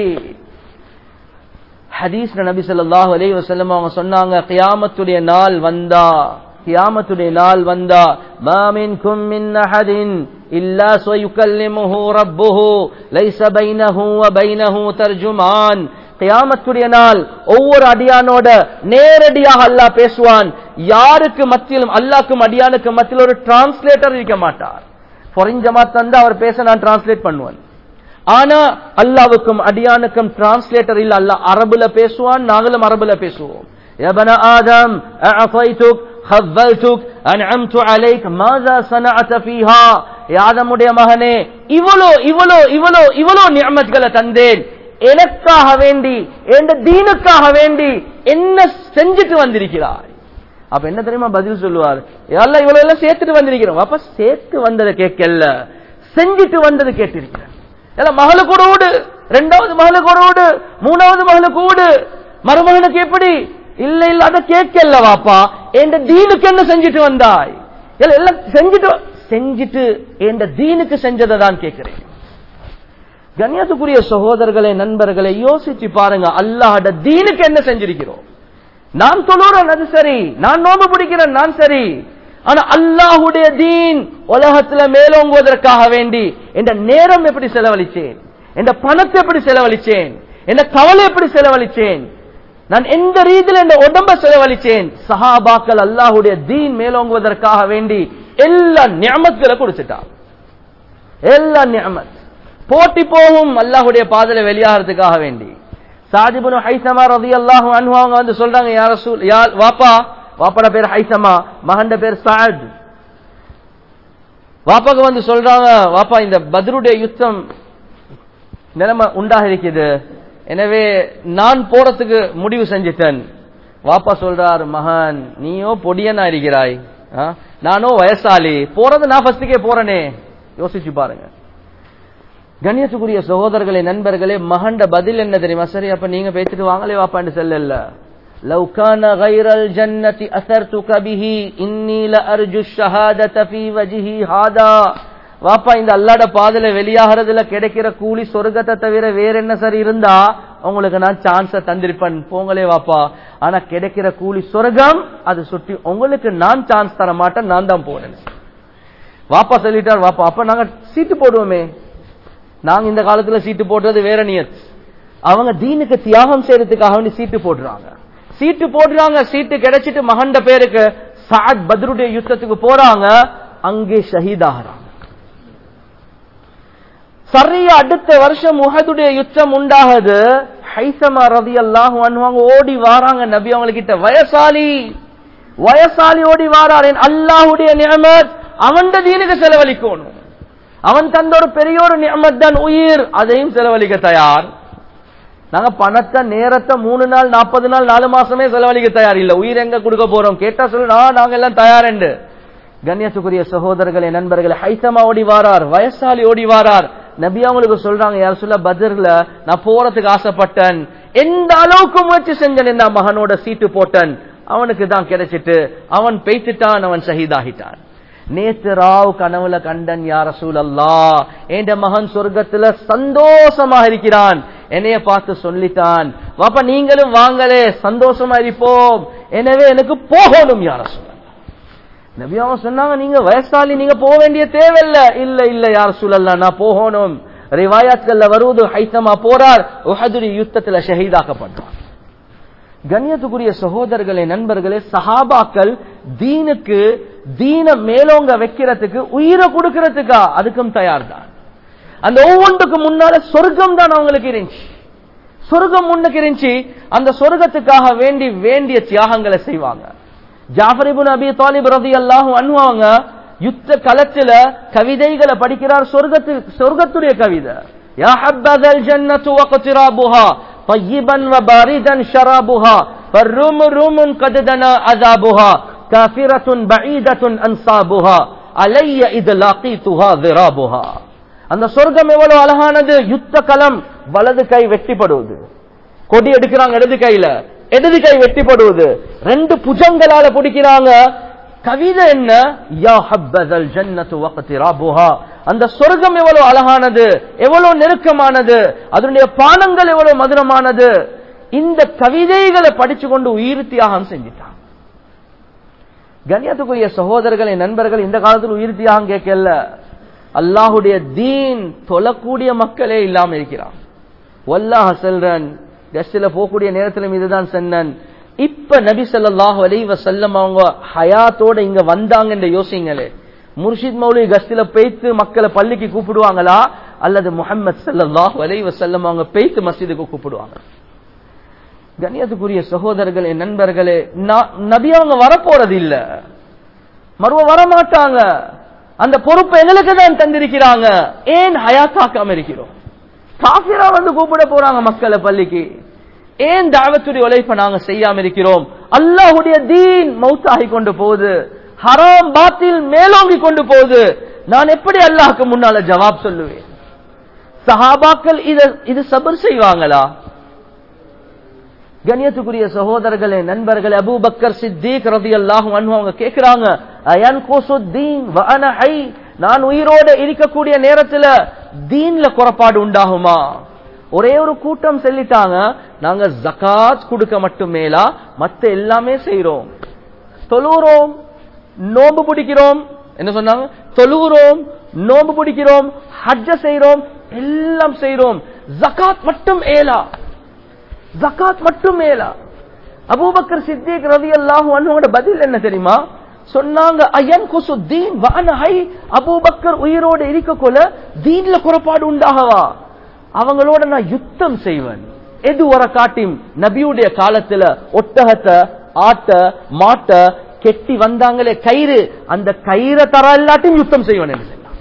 ஹதீஸ்ல நபி ஸல்லல்லாஹு அலைஹி வஸல்லம் அவங்க சொன்னாங்க, கியாமத்துடைய நாள் வந்தா, கியாமத்துடைய நாள் வந்தா, மா மின்கும் மின் அஹதின் இல்லா சயுகல்லிமுஹு ரப்புஹு லைஸ பைனஹு வ பைனஹு தர்ஜுமான். கியாமத்துடைய நாள் ஒவ்வொரு அடியானோட நேரடியாக அல்லாஹ் பேசுவான். யாருக்கு மத்தியிலும், அல்லாஹ்க்கும் அடியானுக்கு மத்தியில் ஒரு டிரான்ஸ்லேட்டர் இருக்க மாட்டார். ஃபாரின் ஜமாத் வந்து அவர் பேச நான் டிரான்ஸ்லேட் பண்ணுவேன். ஆனா அல்லாஹ்வுக்கும் அடியானுக்கும் டிரான்ஸ்லேட்டர் இல்ல. அல்லாஹ் அரபுல பேசுவான், நாங்களும் அரபுல பேசுவோம். யா பனி ஆதம் அஅதைதுக் خذلتك انعمت عليك ماذا صنعت فيها. ஆதமுடைய மகனே, இவ்வளோ இவ்வளோ இவ்வளோ இவ்வளோ நிஅமத்களை தந்தேன், எனக்காக வேண்டி, என்ற தீனுக்காக வேண்டி என்ன செஞ்சுட்டு வந்திருக்கிறாய். அப்ப என்ன தெரியுமா பதில் சொல்லுவார், அல்லாஹ் இவ்வளவு எல்லாம் சேர்த்துட்டு வந்திருக்கிறோம். அப்ப சேர்த்து வந்ததை கேட்கல, செஞ்சுட்டு வந்தது கேட்டிருக்கிறேன். எல்லாம் மகளுக்கு ஒரு வீடு, ரெண்டாவது மகளுக்கு ஒரு வீடு, மூணாவது மகளுக்கு வீடு, மருமகனுக்கு எப்படி? இல்ல இல்ல, அதை கேட்கல வாப்பா, என்ற தீனுக்கு என்ன செஞ்சுட்டு வந்தாய்? எல்லாம் செஞ்சுட்டு செஞ்சுட்டு என்ற தீனுக்கு செஞ்சதை தான் கேட்கிறேன். கண்ணியத்துக்குரிய சகோதரர்களே, நண்பர்களே, யோசிச்சு பாருங்க, அல்லாஹ்ட தீனுக்கு என்ன செஞ்சிருக்கிறோம். நான் தொழுறேன், அது சரி, நான் நோம்பு பிடிக்கிறேன், நான் சரி, ஆனா அல்லாஹ்வுடைய தீன் உலகத்துல மேலோங்குவதற்காக வேண்டி என்ற நேரம் எப்படி செலவழிச்சேன், என்ற பணத்தை எப்படி செலவழிச்சேன், என்ற கவலை எப்படி செலவழிச்சேன், நான் எந்த ரீதியில் என்ற உடம்ப செலவழிச்சேன். சஹாபாக்கள் அல்லாஹ்வுடைய தீன் மேலோங்குவதற்காக வேண்டி எல்லா நிஅமத்களை கொடுத்துட்டான். எல்லா நிஅமத் போட்டி போகும் அல்லாஹ்வுடைய பாதையில வெளியாகிறதுக்காக வேண்டி. சாத் இப்னு ஹைஸமா ரலியல்லாஹு அன்ஹு அவங்க வந்து சொல்றாங்க, யா ரசூல், யா வாப்பா, வாப்பாட பேர் ஹைஸமா, மகன்ட பேர் சாத். வாப்பாக்கு வந்து சொல்றாங்க, வாப்பா இந்த பத்ருடைய யுத்தம் நிலைமை உண்டாக இருக்குது, எனவே நான் போறதுக்கு முடிவு செஞ்சிட்டேன். வாப்பா சொல்றார், மகன் நீயோ பொடியனா இருக்கிறாய், நானோ வயசாளி, போறது நான் ஃபர்ஸ்டுக்கே போறேனே. யோசிச்சு பாருங்க. கண்ணியத்துக்குரிய சகோதரர்களே, நண்பர்களே, மகண்ட பதில் என்ன தெரியுமா? சரி, அப்ப நீங்க பேசிட்டு வாங்களே வாப்பான்னு செல்லல. லவ் கான கைரல் ஜன்னதி அஸர்துக பிஹி இன்னி லஅர்ஜு ஷஹாதத ஃபீ வஜ்ஹி ஹாதா. வாப்பா, இந்த அல்லாஹ்ட பாதையில வெளியாகிறதுல கிடைக்கிற கூலி சொர்க்கத்தை தவிர வேற என்ன சரி இருந்தா உங்களுக்கு நான் சான்ஸ தந்திருப்பேன், போங்களே வாப்பா. ஆனா கிடைக்கிற கூலி சொர்க்கம், அது சுற்றி உங்களுக்கு நான் சான்ஸ் தர மாட்டேன், நான் தான் போனேன். வாப்பா சொல்லிட்டார். வாப்பா, அப்ப நாங்க சீட்டு போடுவோமே. நாங்க இந்த காலத்துல சீட்டு போடுறது வேற நியத். அவங்க தீனுக்கு தியாகம் செய்யறதுக்காக வேண்டி சீட்டு போடுறாங்க. சீட்டு போடுறாங்க, சீட்டு கிடைச்சிட்டு மகண்ட பேருக்கு சாத் பத்ருடைய யுத்தத்துக்கு போறாங்க, அங்கே ஷஹீதாகிறாங்க. சரியா அடுத்த வருஷம் உஹதுடைய யுத்தம் உண்டாகுது. ஹைஸமா ரலியல்லாஹு அன்ஹு ஓடி வாராங்க நபி அவங்க கிட்ட. வயசாலி வயசாலி ஓடி வாரார். அல்லாஹ்வுடைய நிஅமத், அவன் தீனுக்கு செலவழிக்கணும். அவன் தந்த ஒரு பெரிய ஒரு நிஅமத் தான் உயிர், அதையும் செலவழிக்க தயார். நாங்க பணத்தை நேரத்தை மூணு நாள் நாற்பது நாள் நாலு மாசமே செலவழிக்க தயார் இல்ல. உயிர் எங்க கொடுக்க போறோம் கேட்டா சொல்லு, நாங்க எல்லாம் தயார் என்று. கண்ணியத்துக்குரிய சகோதரர்களே, நண்பர்களே, ஹைஸமா ஓடி வாரார், வயசாலி ஓடி வாரார். நபி அவங்களுக்கு சொல்றாங்க, யார் சொல்ல, பத்ர்ல நான் போறதுக்கு ஆசைப்பட்டேன், எந்த அளவுக்கு முயற்சி செஞ்சேன், இந்த மகனோட சீட்டு போட்டன், அவனுக்கு தான் கிடைச்சிட்டு அவன் பேசிட்டான், அவன் ஷஹீதாகிட்டான். நேத்து ராவ் கனவுல கண்டன், யா ரசூலல்லாஹ், என் மகன் சொர்க்கத்துல சந்தோஷமா இருக்கிறான், என்னைய பார்த்து சொல்லிட்டான், வாப்பா நீங்களும் வாங்களே சந்தோஷமா இருப்போம், எனவே எனக்கு போகணும் யா ரசூலல்லாஹ். நபி அவங்க சொன்னாங்க, நீங்க வயசாலி, நீங்க போக வேண்டிய தேவையில்ல. இல்ல இல்ல யா ரசூலல்லாஹ், நான் போகணும். ரிவாயாத்கள்ல வருவது, ஹைஸமா போறார், உஹதுடைய யுத்தத்துல ஷஹீதாக்கப்பட்டார். கண்ணியத்துக்குரிய சகோதரர்களே, நண்பர்களே, சஹாபாக்கள் தீனுக்கு தீன மேலோங்க வைக்கிறதுக்கு உயிரை கொடுக்கிறதுக்கா அதுக்கும் தயார் தான். அந்த ஒவ்வொன்றுக்கு முன்னால சொர்க்கம் தான் அவங்களுக்கு இருந்துச்சு. சொர்க்கம் முன்னுக்கு இருந்துச்சு. அந்த சொர்க்கத்துக்காக வேண்டி வேண்டிய தியாகங்களை செய்வாங்க. ஜாஃபர் இப்னு அபி தாலிப் ரலியல்லாஹு அன்ஹு அவங்க யுத்த களத்துல கவிதைகளை படிக்கிறார். சொர்க்கத்து சொர்க்கத்துடைய கவிதை. யா ஹப்பதல் ஜன்னத்து வக்திராபுஹா طيبا وباردا شرابها فالروم روم قد دنا عذابها كافرة بعيدة أنصابها علي إذ لاقيتها ذرابها. அந்த சொர்க்கம் எவ்வளவு அழகானது. யுத்த களம், வலது கை வெட்டிப்படுவது, கொடி எடுக்கிறாங்க இடது கையில, இடது கை வெட்டிப்படுவது, ரெண்டு புஜங்களால பிடிக்கிறாங்க. கவிதை என்ன? யா ஹப்பதல் ஜன்னத்து வக்திராபுஹா. அந்த சொர்க்கம் எவ்வளவு அழகானது, எவ்வளவு நெருக்கமானது, அதனுடைய பானங்கள் எவ்வளவு மதுரமானது. இந்த கவிதைகளை படிச்சு கொண்டு உயிர் தியாகம் செஞ்சிட்டான். கண்ணியத்துக்குரிய சகோதரர்களே, நண்பர்கள், இந்த காலத்தில் உயிர் தியாகம் கேட்கல. அல்லாஹுடைய தீன் தொழக்கூடிய மக்களே இல்லாம இருக்கிறான். வல்லாஹ் செல்றன், கஸ்ட்ல போகக்கூடிய நேரத்திலும் இதுதான் சொன்னன். இப்ப நபி ஸல்லல்லாஹு அலைஹி வஸல்லம் அவங்க ஹயாத்தோட இங்க வந்தாங்க என்று யோசிங்களே. முர்ஷித் மௌலவி கஸ்ட்ல பேய்த்து மக்களை பள்ளிக்கு கூப்பிடுவாங்களா, அல்லது முஹம்மது ஸல்லல்லாஹு அலைஹி வஸல்லம் அவங்க பேய்த்து மஸ்ஜிதுக்கு கூப்பிடுவாங்க? கண்ணியத்துக்குரிய சகோதரர்களே, நண்பர்களே, நபி அவங்க வரப்போறது இல்ல, மறுவ வரமாட்டாங்க. அந்த பொறுப்பை எங்களுக்கு தான் தந்திருக்கிறாங்க. ஏன் ஹயாத்தாக்காம இருக்கிறோம்? காஃபிரா வந்து கூப்பிட போறாங்க மக்களை பள்ளிக்கு. ஏன் தாவத்துடைய உழைப்பை நாங்க செய்யாம இருக்கிறோம்? அல்லாஹ்வுடைய தீன் மௌத்தாகி கொண்டு போகுது, ஹராம் பாத்தில் மேலோங்கி கொண்டு போகுது. நான் எப்படி அல்லாஹ்க்கு முன்னால ஜவாப் சொல்லுவேன்? சஹாபாக்கள் இது சபர் செய்வாங்களா? கண்ணியத்துக்குரிய சகோதரர்களே, நண்பர்களே, அபூபக்கர் சித்திக் ரலியல்லாஹு அன்ஹு அவங்க கேக்குறாங்க, அயன் குசுத்தீன் வ அன ஹை, நான் உயிரோட இருக்கக்கூடிய நேரத்துல தீன்ல குறைபாடு உண்டாகுமா? ஒரே ஒரு கூட்டம் சொல்லிட்டாங்க, நாங்க ஜகாத் கொடுக்க மட்டும் மேலா மத்த எல்லாமே செய்யறோம், தொழுறோம், நோன்பு பிடிக்கிறோம், என்ன சொன்னாங்க, தொழுகிறோம், நோன்பு பிடிக்கிறோம், ஹஜ்ஜ செய்றோம், எல்லாம் செய்றோம், ஜகாத் மட்டும் ஏலா, ஜகாத் மட்டும் ஏலா. அபூபக்கர் சித்திக் ரலியல்லாஹு அன்ஹுவோட பதில் என்ன தெரியுமா சொன்னாங்க? அயன் குசு தீன் வானஹை. அபூபக்கர் உயிரோடு இருக்கக்குள்ள தீன்ல குறைபாடு உண்டாகவா? அவங்களோட நான் யுத்தம் செய்வேன். எது வர காட்டியும் நபியுடைய காலத்துல ஒட்டகத்தை, ஆட்ட, மாட்ட கெட்டி வந்தாங்களே கயிறு, அந்த கயிறை தர எல்லாத்தையும் யுத்தம் செய்வேன் என்று சொன்னாங்க.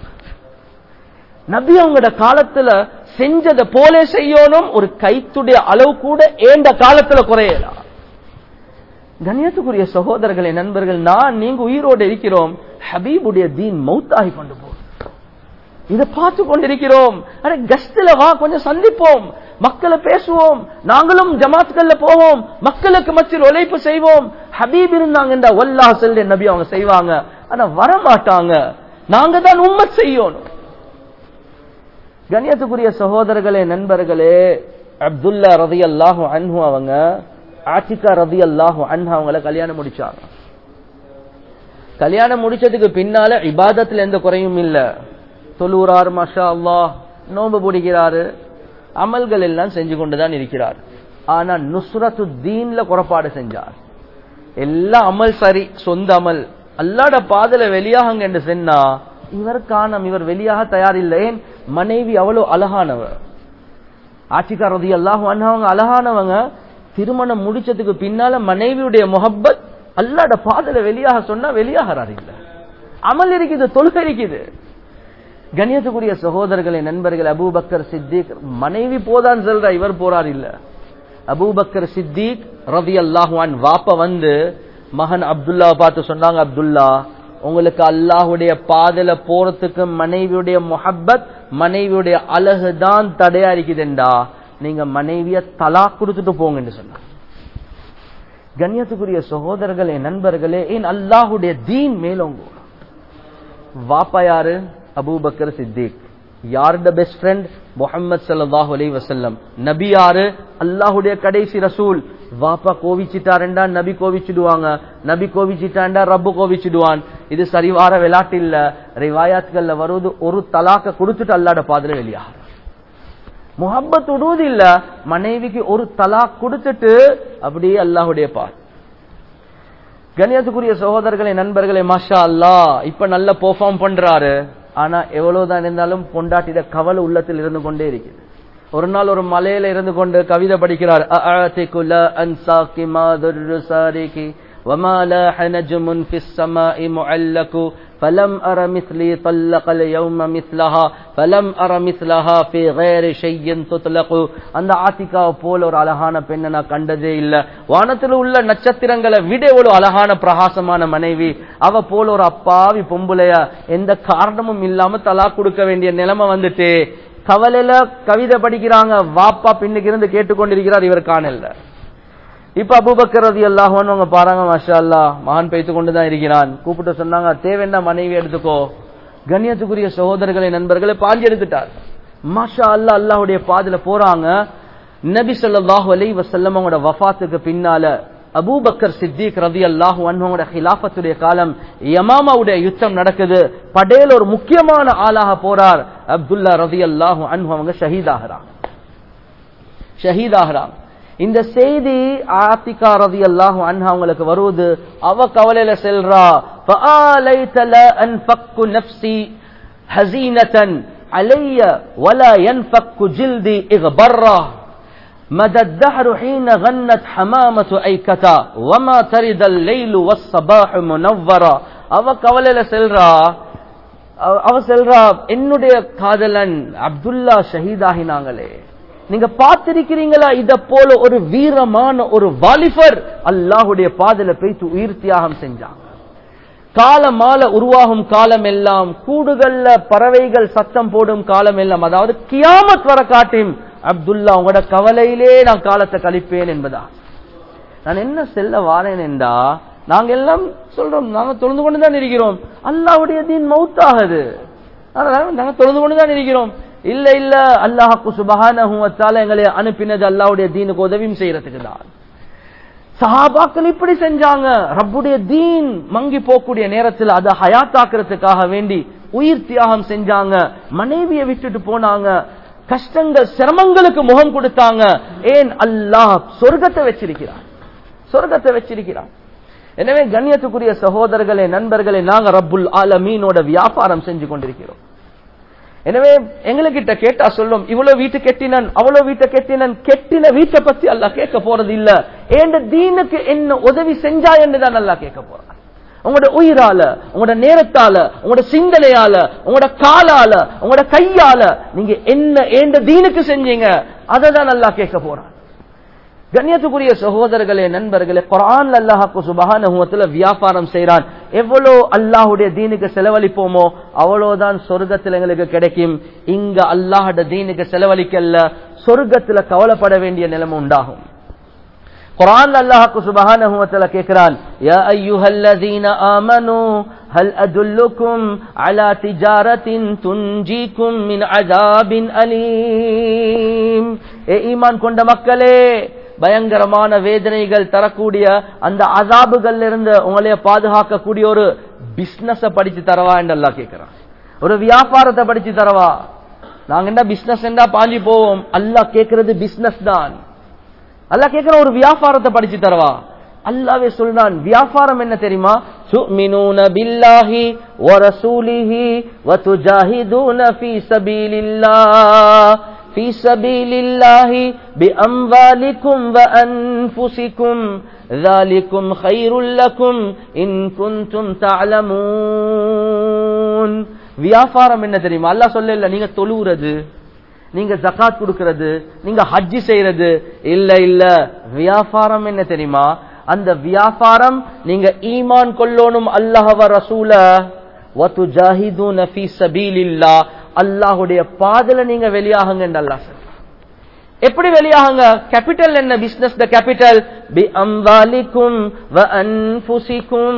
நபி அவங்களோட காலத்துல செஞ்சதை போல செய்யணும். ஒரு கைத்துடைய அளவு கூட ஏண்ட காலத்துல குறையலாம். கண்ணியத்துக்குரிய சகோதரர்களே, நண்பர்கள், நான் நீங்க உயிரோடு இருக்கிறோம், ஹபீபுடைய தீன் மௌத்தாகி கொண்டு போகும். இதை பார்த்து கொண்டிருக்கிறோம். அरे கஸ்ட்ல வா, கொஞ்சம் சந்திப்போம், மக்களை பேசுவோம், நாங்களும் ஜமாத்கள்ல போவோம், மக்களுக்கு மத்தியில் உழைப்பு செய்வோம். ஹபீப் இருந்தாங்க வல்லாஹ் சொல்ல நபி அவங்க செய்வாங்க, ஆனா வர மாட்டாங்க. நாங்க தான் உம்மத் செய்யணும். கண்ணியத்துக்குரிய சகோதரர்களே, நண்பர்களே, அப்துல்லா ரலியல்லாஹு அன்ஹு அவங்க ஆத்திகா ரலியல்லாஹு அன்ஹா அவங்கள கல்யாணம் முடிச்சாங்க. கல்யாணம் முடிச்சதுக்கு பின்னால இபாதத்துல எந்த குறையும் இல்ல. தொழுறார், மாஷா அல்லாஹ், நோன்பு பிடிக்கிறாரு, அமல்கள் எல்லாம் செஞ்சு கொண்டுதான் இருக்கிறார். ஆனா நுஸ்ரத்து தீன்ல குறைபாடு செஞ்சார். எல்லா அமல் சரி, சொந்த அமல், அல்லாஹ்ட பாதல வெளியாகுங்க என்று சொன்னா இவர் காணம், இவர் வெளியாக தயாரில்லை. ஏன்? மனைவி அவ்வளவு அழகானவர். ஆத்திகா ரலியல்லாஹு அன்ஹா அவங்க அழகானவங்க. திருமணம் முடிச்சதுக்கு பின்னால மனைவியுடைய முஹப்பத் அல்லாஹ்ட பாதல வெளியாக சொன்னா வெளியாகிறார் இல்ல. அமல் இருக்குது, தொழுகை இருக்குது. கண்ணியத்துக்குரிய சகோதரர்களே, நண்பர்கள், அபூபக்கர் சித்திக் மனைவி போதான் சொல்ற, இவர் போறார் இல்ல. அபூபக்கர் சித்திக் ரலியல்லாஹு அன்ஹு வாப்ப வந்து மகன் அப்துல்லா பார்த்து சொன்னாங்க, அப்துல்லா, உங்களுக்கு அல்லாஹ்வுடைய பாதல போறதுக்கு மனைவியுடைய முஹப்பத், மனைவியுடைய அழகுதான் தடையா இருக்குதுண்டா, நீங்க மனைவிய தலாக் கொடுத்துட்டு போங்கன்னு சொன்னாங்க. கண்ணியத்துக்குரிய சகோதரர்களே, நண்பர்களே, ஏன் அல்லாஹ்வுடைய தீன் மேலோங்க. வாப்பா யாரு? Abu Bakr Siddiq. யாரோட பெஸ்ட் ஃப்ரெண்ட்? முஹம்மது ஸல்லல்லாஹு அலைஹி வஸல்லம். நபி யாரு? அல்லாஹ்வுடைய கடைசி ரசூல். வாப்பா கோவிச்சிட்டாருண்டா நபி கோவிச்சிடுவாங்க, நபி கோவிச்சிட்டாண்டா ரப்பு கோவிச்சிடுவான். இது சரிவார விளையாட்டு இல்ல. ரிவாயாத்கள்ல வருவது ஒரு தலாக்க கொடுத்துட்டு அல்லாஹ்ட பாதல வெளியாக. முஹப்பத் உடுவது இல்ல, மனைவிக்கு ஒரு தலாக் கொடுத்துட்டு அப்படியே அல்லாஹ்வுடைய பாத். கண்ணியத்துக்குரிய சகோதரர்களே, நண்பர்களே, மாஷா அல்லாஹ் இப்ப நல்ல பெர்ஃபார்ம் பண்றாரு. ஆனா எவ்வளவுதான் இருந்தாலும் பொண்டாட்டிட கவலை உள்ளத்தில் இருந்து கொண்டே இருக்குது. ஒரு நாள் ஒரு மலையில இருந்து கொண்டு கவிதை படிக்கிறார். وما لاح نجم في السماء معلق فلم أر مثلي طلق اليوم مثلها فلم أر مثلها في غير شيء تطلق. அந்த ஆத்திகா போல ஒரு அழகான பெண்ணை நான் கண்டதே இல்ல. வானத்தில் உள்ள நட்சத்திரங்களை விட ஒரு அழகான பிரகாசமான மனைவி, அவ போல ஒரு அப்பாவி பொம்புலைய எந்த காரணமும் இல்லாம தலாக் கொடுக்க வேண்டிய நிலைமை வந்துட்டு கவலையில கவிதை படிக்கிறாங்க. வாப்பா பின்னுக்கு இருந்து கேட்டுக்கொண்டிருக்கிறார், இவர் காணல. இப்ப அபூபக்கர் ரலியல்லாஹு அன்ஹு அவங்க பாருங்க, மாஷா அல்லாஹ் மகன் பேத்து கொண்டுதான் இருக்கிறான். கூப்பிட்டு சொன்னாங்க, தேவைன்னா மனைவி எடுத்துக்கோ. கண்ணியத்துக்குரிய சகோதரர்களை, நண்பர்களை பாஞ்சு எடுத்துட்டார். மாஷா அல்லாஹ் அல்லாஹ்வுடைய பாதையில போறாங்க. நபி ஸல்லல்லாஹு அலைஹி வஸல்லம் அவங்களோட வஃபாத்துக்கு பின்னால அபூபக்கர் சித்திக் ரலியல்லாஹு அன்ஹுவோட ஹிலாஃபத்துடைய காலம், யமாமாவுடைய யுத்தம் நடக்குது. படேல் ஒரு முக்கியமான ஆளாக போறார். அப்துல்லா ரலியல்லாஹு அன்ஹு அவங்க ஷஹீதாகிறாங்க. ஷஹீதாகிறாங்க. இந்த செய்தி ஆத்திகா ரலியல்லாஹு அன்ஹா அவங்களுக்கு வருவது. அவ கவலையில செல்றா, فآليت لا أنفك نفسي حزينة علي ولا ينفك جلدي إغبرا مدى الدهر حين غنت حمامة أيكتا وما ترد الليل والصباح منورا. அவ கவலையில செல்றா, அவ செல்றா, என்னுடைய காதலன் அப்துல்லா ஷஹீதாகினாங்களே, நீங்க பார்த்திருக்கிறீங்களா? இத போல ஒரு வீரமான ஒரு வாலிபர் அல்லாஹ்வுடைய பாதையில போய்த்து உயிர் தியாகம் செஞ்சாங்க. காலமால உருவாகும் காலம் எல்லாம், கூடுகள்ல பறவைகள் சத்தம் போடும் காலம் எல்லாம், அதாவது கியாமத் வர காட்டும் அப்துல்லா உங்களோட கவலையிலே நான் காலத்தை கழிப்பேன் என்பதா. நான் என்ன செல்ல வாரேன் என்றா, நாங்க எல்லாம் சொல்றோம், நாங்க தொழுந்து கொண்டுதான் இருக்கிறோம், அல்லாஹ்வுடைய தீன் மௌத்தாகுது, நாங்க தொழுந்து கொண்டுதான் இருக்கிறோம். இல்ல இல்ல, அல்லாஹ் சுப்ஹானஹு வ தஆலா எங்களை அனுப்பினது அல்லாஹ்வுடைய தீனுக்கு உதவியும் செய்யறதுக்கு தான். சஹாபாக்கள் இப்படி செஞ்சாங்க. ரப்புடைய தீன் மங்கி போகக்கூடிய நேரத்தில் அதை ஹயாத்தாக்குறதுக்காக வேண்டி உயிர் தியாகம் செஞ்சாங்க. மனைவியை விட்டுட்டு போனாங்க. கஷ்டங்கள் சிரமங்களுக்கு முகம் கொடுத்தாங்க. ஏன்? அல்லாஹ் சொர்க்கத்தை வச்சிருக்கிறான், சொர்க்கத்தை வச்சிருக்கிறான். எனவே கண்ணியத்துக்குரிய சகோதரர்களே, நண்பர்களே, நாங்க ரப்புல் ஆலமீனோட வியாபாரம் செஞ்சு கொண்டிருக்கிறோம். எனவே எங்ககிட்ட கேட்டா சொல்லும், இவ்வளவு வீட்டு கெட்டினன், அவ்வளவு வீட்டை கெட்டினன். கெட்டின வீட்டை பத்தி அல்லாஹ் கேட்க போறது இல்ல. ஏண்ட தீனுக்கு என்ன உதவி செஞ்சா என்றுதான் அல்லாஹ் கேட்க போறான். உங்களோட உயிரால, உங்களோட நேரத்தால, உங்களோட சிந்தனையால, உங்களோட காலால, உங்களோட கையால நீங்க என்ன ஏண்ட தீனுக்கு செஞ்சீங்க, அதை தான் அல்லாஹ் கேட்க போறான். கண்ணியத்துக்குரிய சகோதரர்களே, நண்பர்களே, குர்ஆன்ல அல்லாஹ் சுப்ஹானஹு வ தஆலா வியாபாரம் செய்றான். எவ்வளவு அல்லாஹ்வுடைய தீனுக்கு செலவழிப்போமோ அவ்வளவுதான் சொர்க்கத்தில் எங்களுக்கு கிடைக்கும். இங்க அல்லாஹ்வுடைய தீனுக்கு செலவழிக்கல்ல, சொர்க்கத்துல கவலைப்பட வேண்டிய நிலைமை உண்டாகும். குர்ஆன்ல அல்லாஹ் சுப்ஹானஹு வ தஆலா கேக்குறான், யா அய்யுஹல்லதீன ஆமனூ ஹல் அதுல்லுக்கும் அலா திஜாரத்தின் துன்ஜீக்கும் மின் அஸாபின் அலீம். ஏ ஈமான் கொண்ட மக்களே, பயங்கரமான வேதனைகள் தரக்கூடிய அந்த அஸாபுகள் இருந்து உங்களைய பாதுகாக்கக்கூடிய ஒரு பிசினஸ படிச்சு தரவா என்று அல்லாஹ் கேட்கிறான். ஒரு வியாபாரத்தை படிச்சு தரவா. நாங்க என்ன பிசினஸ் என்றா பாஞ்சி போவோம். அல்லாஹ் கேட்கிறது பிசினஸ் தான். அல்லாஹ் கேட்கிற ஒரு வியாபாரத்தை படிச்சு தரவா. அல்லாஹ்வே சொல்றான், வியாபாரம் என்ன தெரியுமா? துமினூன பில்லாஹி வ ரசூலிஹி வ துஜாஹிதூன ஃபீ சபீலில்லாஹ் ஃபீ சபீலில்லாஹி பிஅம்வாலிக்கும் வ அன்ஃபுசிக்கும் ذلكم خير لكم إن كنتم تعلمون. வியாபாரம் என்ன தெரியுமா? அல்லாஹ் சொல்லல நீங்க தொழுகிறது, நீங்க ஜகாத் கொடுக்கிறது, நீங்க ஹஜ் செய்யறது இல்ல. இல்ல, வியாபாரம் என்ன தெரியுமா? அந்த வியாபாரம் நீங்க ஈமான் கொள்ளணும் அல்லாஹ் வ ரசூல வ துஜாஹிதூன ஃபீ சபீலில்லாஹ், அல்லாஹ்வுடைய பாதையில நீங்க வெளியாகுங்க என்று அல்லாஹ் சொல்றான். எப்படி வெளியாகுங்க? கேபிட்டல் என்ன? பிசினஸ் த கேபிட்டல் பி அம்வாலிக்கும் வ அன்ஃபுசிக்கும்.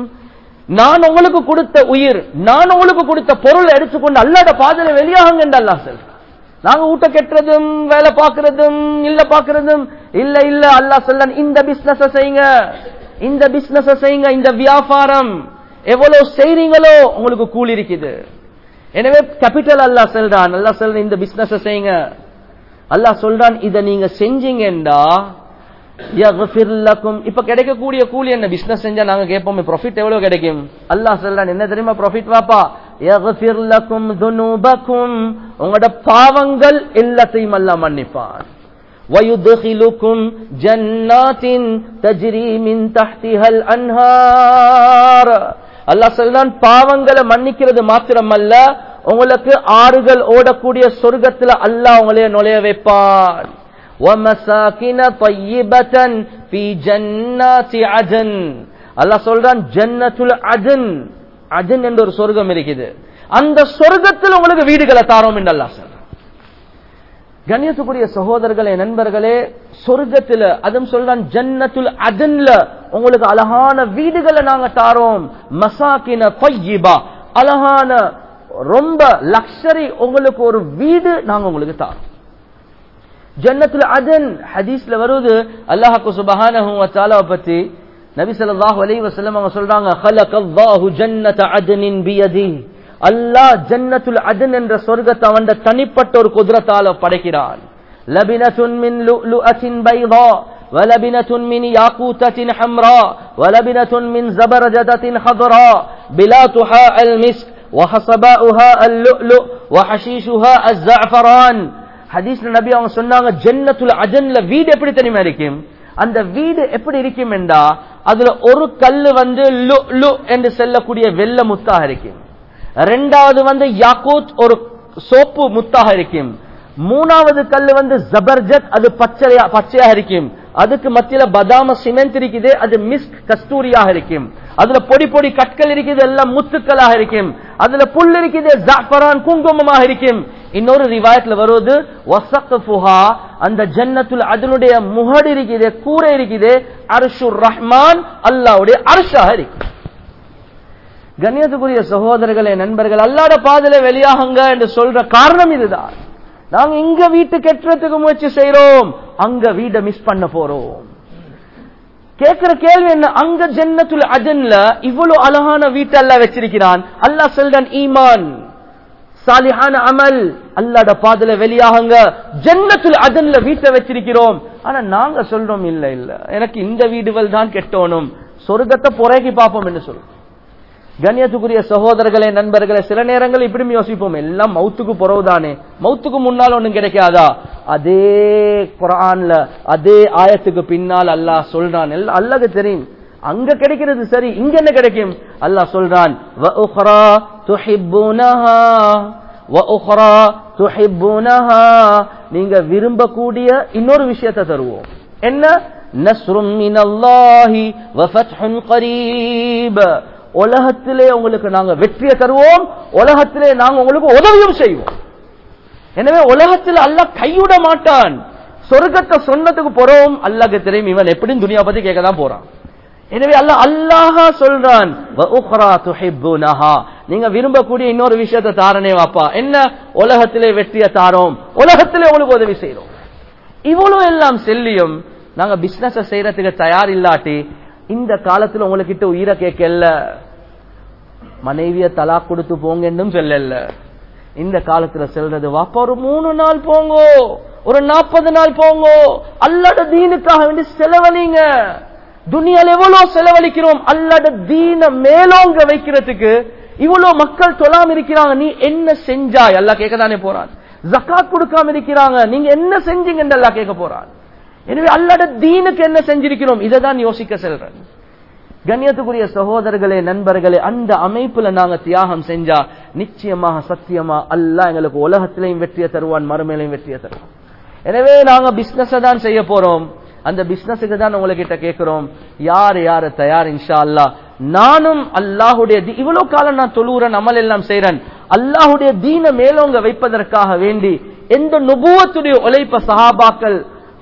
நான் உங்களுக்கு கொடுத்த உயிர், நான் உங்களுக்கு கொடுத்த பொருளை எடுத்துக்கொண்டு அல்லாஹ்வுடைய பாதையில வெளியாகுங்க என்று அல்லாஹ் சொல்றான். நாங்க ஊட்ட கெட்டுறதும் வேலை பார்க்கறதும் இல்ல பார்க்கறதும் இல்ல இல்ல. அல்லாஹ் சொல்றான், இந்த பிசினஸ் செய்யுங்க, இந்த பிசினஸ் செய்யுங்க, இந்த வியாபாரம் எவ்வளவு செய்றீங்களோ உங்களுக்கு கூலி இருக்குது. எனவே கேபிட்டல் அல்லாஹ் சொல்றான். அல்லாஹ் சொல்றான் இந்த பிசினஸ் செய்யுங்க. அல்லாஹ் சொல்றான் இத நீங்க செஞ்சீங்கண்டா யக்ஃபிர் லக்கும். இப்ப கிடைக்கக்கூடிய கூலி என்ன? பிசினஸ் செஞ்சா நாங்க கேட்போம் ப்ராஃபிட் எவ்வளவு கிடைக்கும். அல்லாஹ் சொல்றான் என்ன தெரியுமா ப்ராஃபிட் வாப்பா? யக்ஃபிர் லக்கும் துனூபக்கும், உங்களோட பாவங்கள் எல்லாத்தையும் அல்லாஹ் மன்னிப்பான். வயுத்கிலுக்கும் ஜன்னாத்தின் தஜ்ரி மின் தஹ்திஹல் அன்ஹார். அல்லாஹ் சொல்றான் பாவங்களை மன்னிக்கிறது மாத்திரமல்ல, உங்களுக்கு ஆறுகள் ஓடக்கூடிய சொர்க்கத்துல அல்லாஹ் உங்களைய நுழைய வைப்பான். وَمَسَاكِنَ طَيِّبَةً فِي جَنَّاتِ عَدْنٍ. அல்லாஹ் சொல்றான் ஜன்னத்துல் அத்ன், அத்ன் என்ற ஒரு சொர்க்கம் இருக்குது, அந்த சொர்க்கத்தில் உங்களுக்கு வீடுகளை தாரோம் என்று அல்லாஹ் சொல்றான். கண்ணியத்துக்குரிய சகோதரர்களே, நண்பர்களே, சொர்க்கத்துல அதுவும் சொல்றான் ஜன்னத்துல் அத்ன்ல உங்களுக்கு அழகான வீடுகளை நாங்க தாரோம். மசாக்கின طيبة, அழகான ரொம்ப லக்ஸரி உங்களுக்கு ஒரு வீடு நாங்க உங்களுக்கு தாரோம். ஜன்னத்துல் அத்ன் ஹதீஸ்ல வருது. அல்லாஹ் சுப்ஹானஹு வ தஆலா பத்தி நபி ஸல்லல்லாஹு அலைஹி வஸல்லம் அவங்க சொல்றாங்க, خلقல்லாஹு ஜன்னத அத்னின் பியதிஹி. அல்லாஹ் ஜன்னத்துல் அத்ன் என்ற சொர்க்கத்தை அவன் தனிப்பட்ட ஒரு குத்ரத்தால படைக்கிறான். லபினத்துன் மின் லுஅத்தின் பைதா வலபினத்துன் மின் யாகூத்தத்தின் ஹம்ரா வலபினத்துன் மின் ஜபரஜதத்தின் ஹضرா பிலாதுஹா அல் மிஸ்க் வஹஸபாஉஹா அல் லுஅலு வஹஷீஷுஹா அஸ்ஸஅஃபரான். ஹதீஸ்ல நபி அவங்க சொன்னாங்க ஜன்னத்துல் அத்ன்ல வீடு எப்படி தெரியுமா இருக்கும்? அந்த வீடு எப்படி இருக்கும் என்றா அதுல ஒரு கல்லு வந்து லுஅலு என்று சொல்லக்கூடிய வெள்ளை முத்தாக இருக்கும். ரெண்டாவது வந்து யாக்கூத் ஒரு சோப்பு முத்தாக இருக்கும். மூணாவது கல்லு வந்து ஜபர்ஜத், அது பச்சையா பச்சையாக இருக்கும். அதுக்கு மத்தியில பதாம சிமெண்ட் இருக்குது, அது மிஸ்க் கஸ்தூரியாக இருக்கும். அதுல பொடி பொடி கற்கள் இருக்குது, எல்லாம் முத்துக்களாக இருக்கும். அதுல புல் இருக்குது, ஜாஃபரான் குங்குமமாக இருக்கும். இன்னொரு ரிவாயத்ல வருவது வஸக்ஃபுஹா, அந்த ஜன்னத்துல் அத்னுடைய முஹடு இருக்குது, கூரை இருக்குது, அர்ஷுர் ரஹ்மான் அல்லாஹ்வுடைய அர்ஷாக இருக்கு. கண்ணியத்துக்குரிய சகோதரர்களே, நண்பர்கள், அல்லாஹ்வுடைய பாதையில வெளியாகுங்க என்று சொல்ற காரணம் இதுதான். நாங்க இங்க வீட்டு கெட்டுறதுக்கு முயற்சி செய்யறோம், அங்க வீட்டை மிஸ் பண்ண போறோம். கேட்கிற கேள்வி என்ன? அங்க ஜன்னத்துல் அதன்ல இவ்வளவு அழகான வீட்டை அல்லாஹ் வச்சிருக்கிறான். அல்லாஹ் சொல்றான் ஈமான் சாலிஹான அமல் அல்லாஹ்ட பாதையில வெளியாகுங்க, ஜன்னத்துல் அதன்ல வீட்டை வச்சிருக்கிறோம். ஆனா நாங்க சொல்றோம் இல்ல இல்ல எனக்கு இந்த வீடுகள் தான் கெட்டோனும், சொர்க்கத்தை புறக்கி பார்ப்போம் என்று சொல்றோம். கண்ணியத்துக்குரிய சகோதரர்களே நண்பர்களே, சில நேரங்கள் இப்படி யோசிப்போம், எல்லாம் மௌத்துக்கு புறவுதானே, மௌத்துக்கு முன்னால் ஒண்ணும் கிடைக்காதா? அதே குர்ஆன்ல அதே ஆயத்துக்கு பின்னால் அல்லாஹ் சொல்றான், அல்லாஹ்க்கு தெரியும் அங்க கிடைக்கிறது சரி, இங்க என்ன கிடைக்கும்? அல்லாஹ் சொல்றான் வ உக்ரா துஹிப்புனஹா வ உக்ரா துஹிப்புனஹா, நீங்க விரும்பக்கூடிய இன்னொரு விஷயத்தை தருவோம். என்ன? நஸ்ரும் மினல்லாஹி வ ஃபத்ஹுன் கரீப், உலகத்திலே உங்களுக்கு நாங்க வெற்றியை தருவோம், உலகத்திலே நாங்க உங்களுக்கு உதவியும் செய்வோம். எனவே உலகத்தில் அல்லாஹ் கைவிட மாட்டான். சொர்க்கத்தை சொன்னதுக்கு போறோம், அல்லாஹ்க்கு தெரியும் இவன் எப்படி துனியா பத்தி கேட்க தான் போறான். எனவே அல்லாஹ் அல்லாஹ் சொல்றான் வ உக்ரா துஹிப்புனஹா, நீங்க விரும்பக்கூடிய இன்னொரு விஷயத்தை தாரனே வாப்பா. என்ன? உலகத்திலே வெற்றியை தாரோம், உலகத்திலே உங்களுக்கு உதவி செய்யறோம். இவ்வளவு எல்லாம் செல்லியும் நாங்க பிசினஸ் செய்யறதுக்கு தயார் இல்லாட்டி இந்த காலத்துல உங்ககிட்ட உயிரை கேட்கல, மனைவிய தலாக் கொடுத்து போங்க என்றும் சொல்லல. இந்த காலத்துல செல்றது வாப்பா ஒரு மூணு நாள் போங்கோ, ஒரு நாற்பது நாள் போங்கோ, அல்லாஹ்ட தீனுக்காக வேண்டி செலவழிங்க. துனியால எவ்வளவு செலவழிக்கிறோம் அல்லாஹ்ட தீன மேலோங்க வைக்கிறதுக்கு. இவ்வளவு மக்கள் தொழாம இருக்கிறாங்க, நீ என்ன செஞ்சாய்? அல்லாஹ் கேட்கதானே போறான். ஜகாத் கொடுக்காம இருக்கிறாங்க, நீங்க என்ன செஞ்சீங்க என்று அல்லாஹ் கேட்க போறான். எனவே அல்லாஹ்ட தீனுக்கு என்ன செஞ்சிருக்கிறோம் இதை தான் யோசிக்க செல்றேன். கண்ணியத்துக்குரிய சகோதரர்களே நண்பர்களே, அந்த அமைப்புல நாங்க தியாகம் செஞ்சா நிச்சயமாக சத்தியமா அல்லாஹ் எங்களுக்கு உலகத்திலையும் வெற்றியை தருவான், மறுமையிலையும் வெற்றியை தருவான். எனவே நாங்க பிசினஸ் தான் செய்ய போறோம், அந்த பிசினஸுக்கு தான் உங்ககிட்ட கேட்கிறோம், யார் யாரு தயார்? இன்ஷா அல்லாஹ் நானும் அல்லாஹுடைய இவ்வளவு காலம் நான் தொழுகிறேன், அமல் எல்லாம் செய்யறேன், அல்லாஹுடைய தீன மேலோங்க வைப்பதற்காக வேண்டி எந்த நுபுவத்துடைய உழைப்ப சஹாபாக்கள்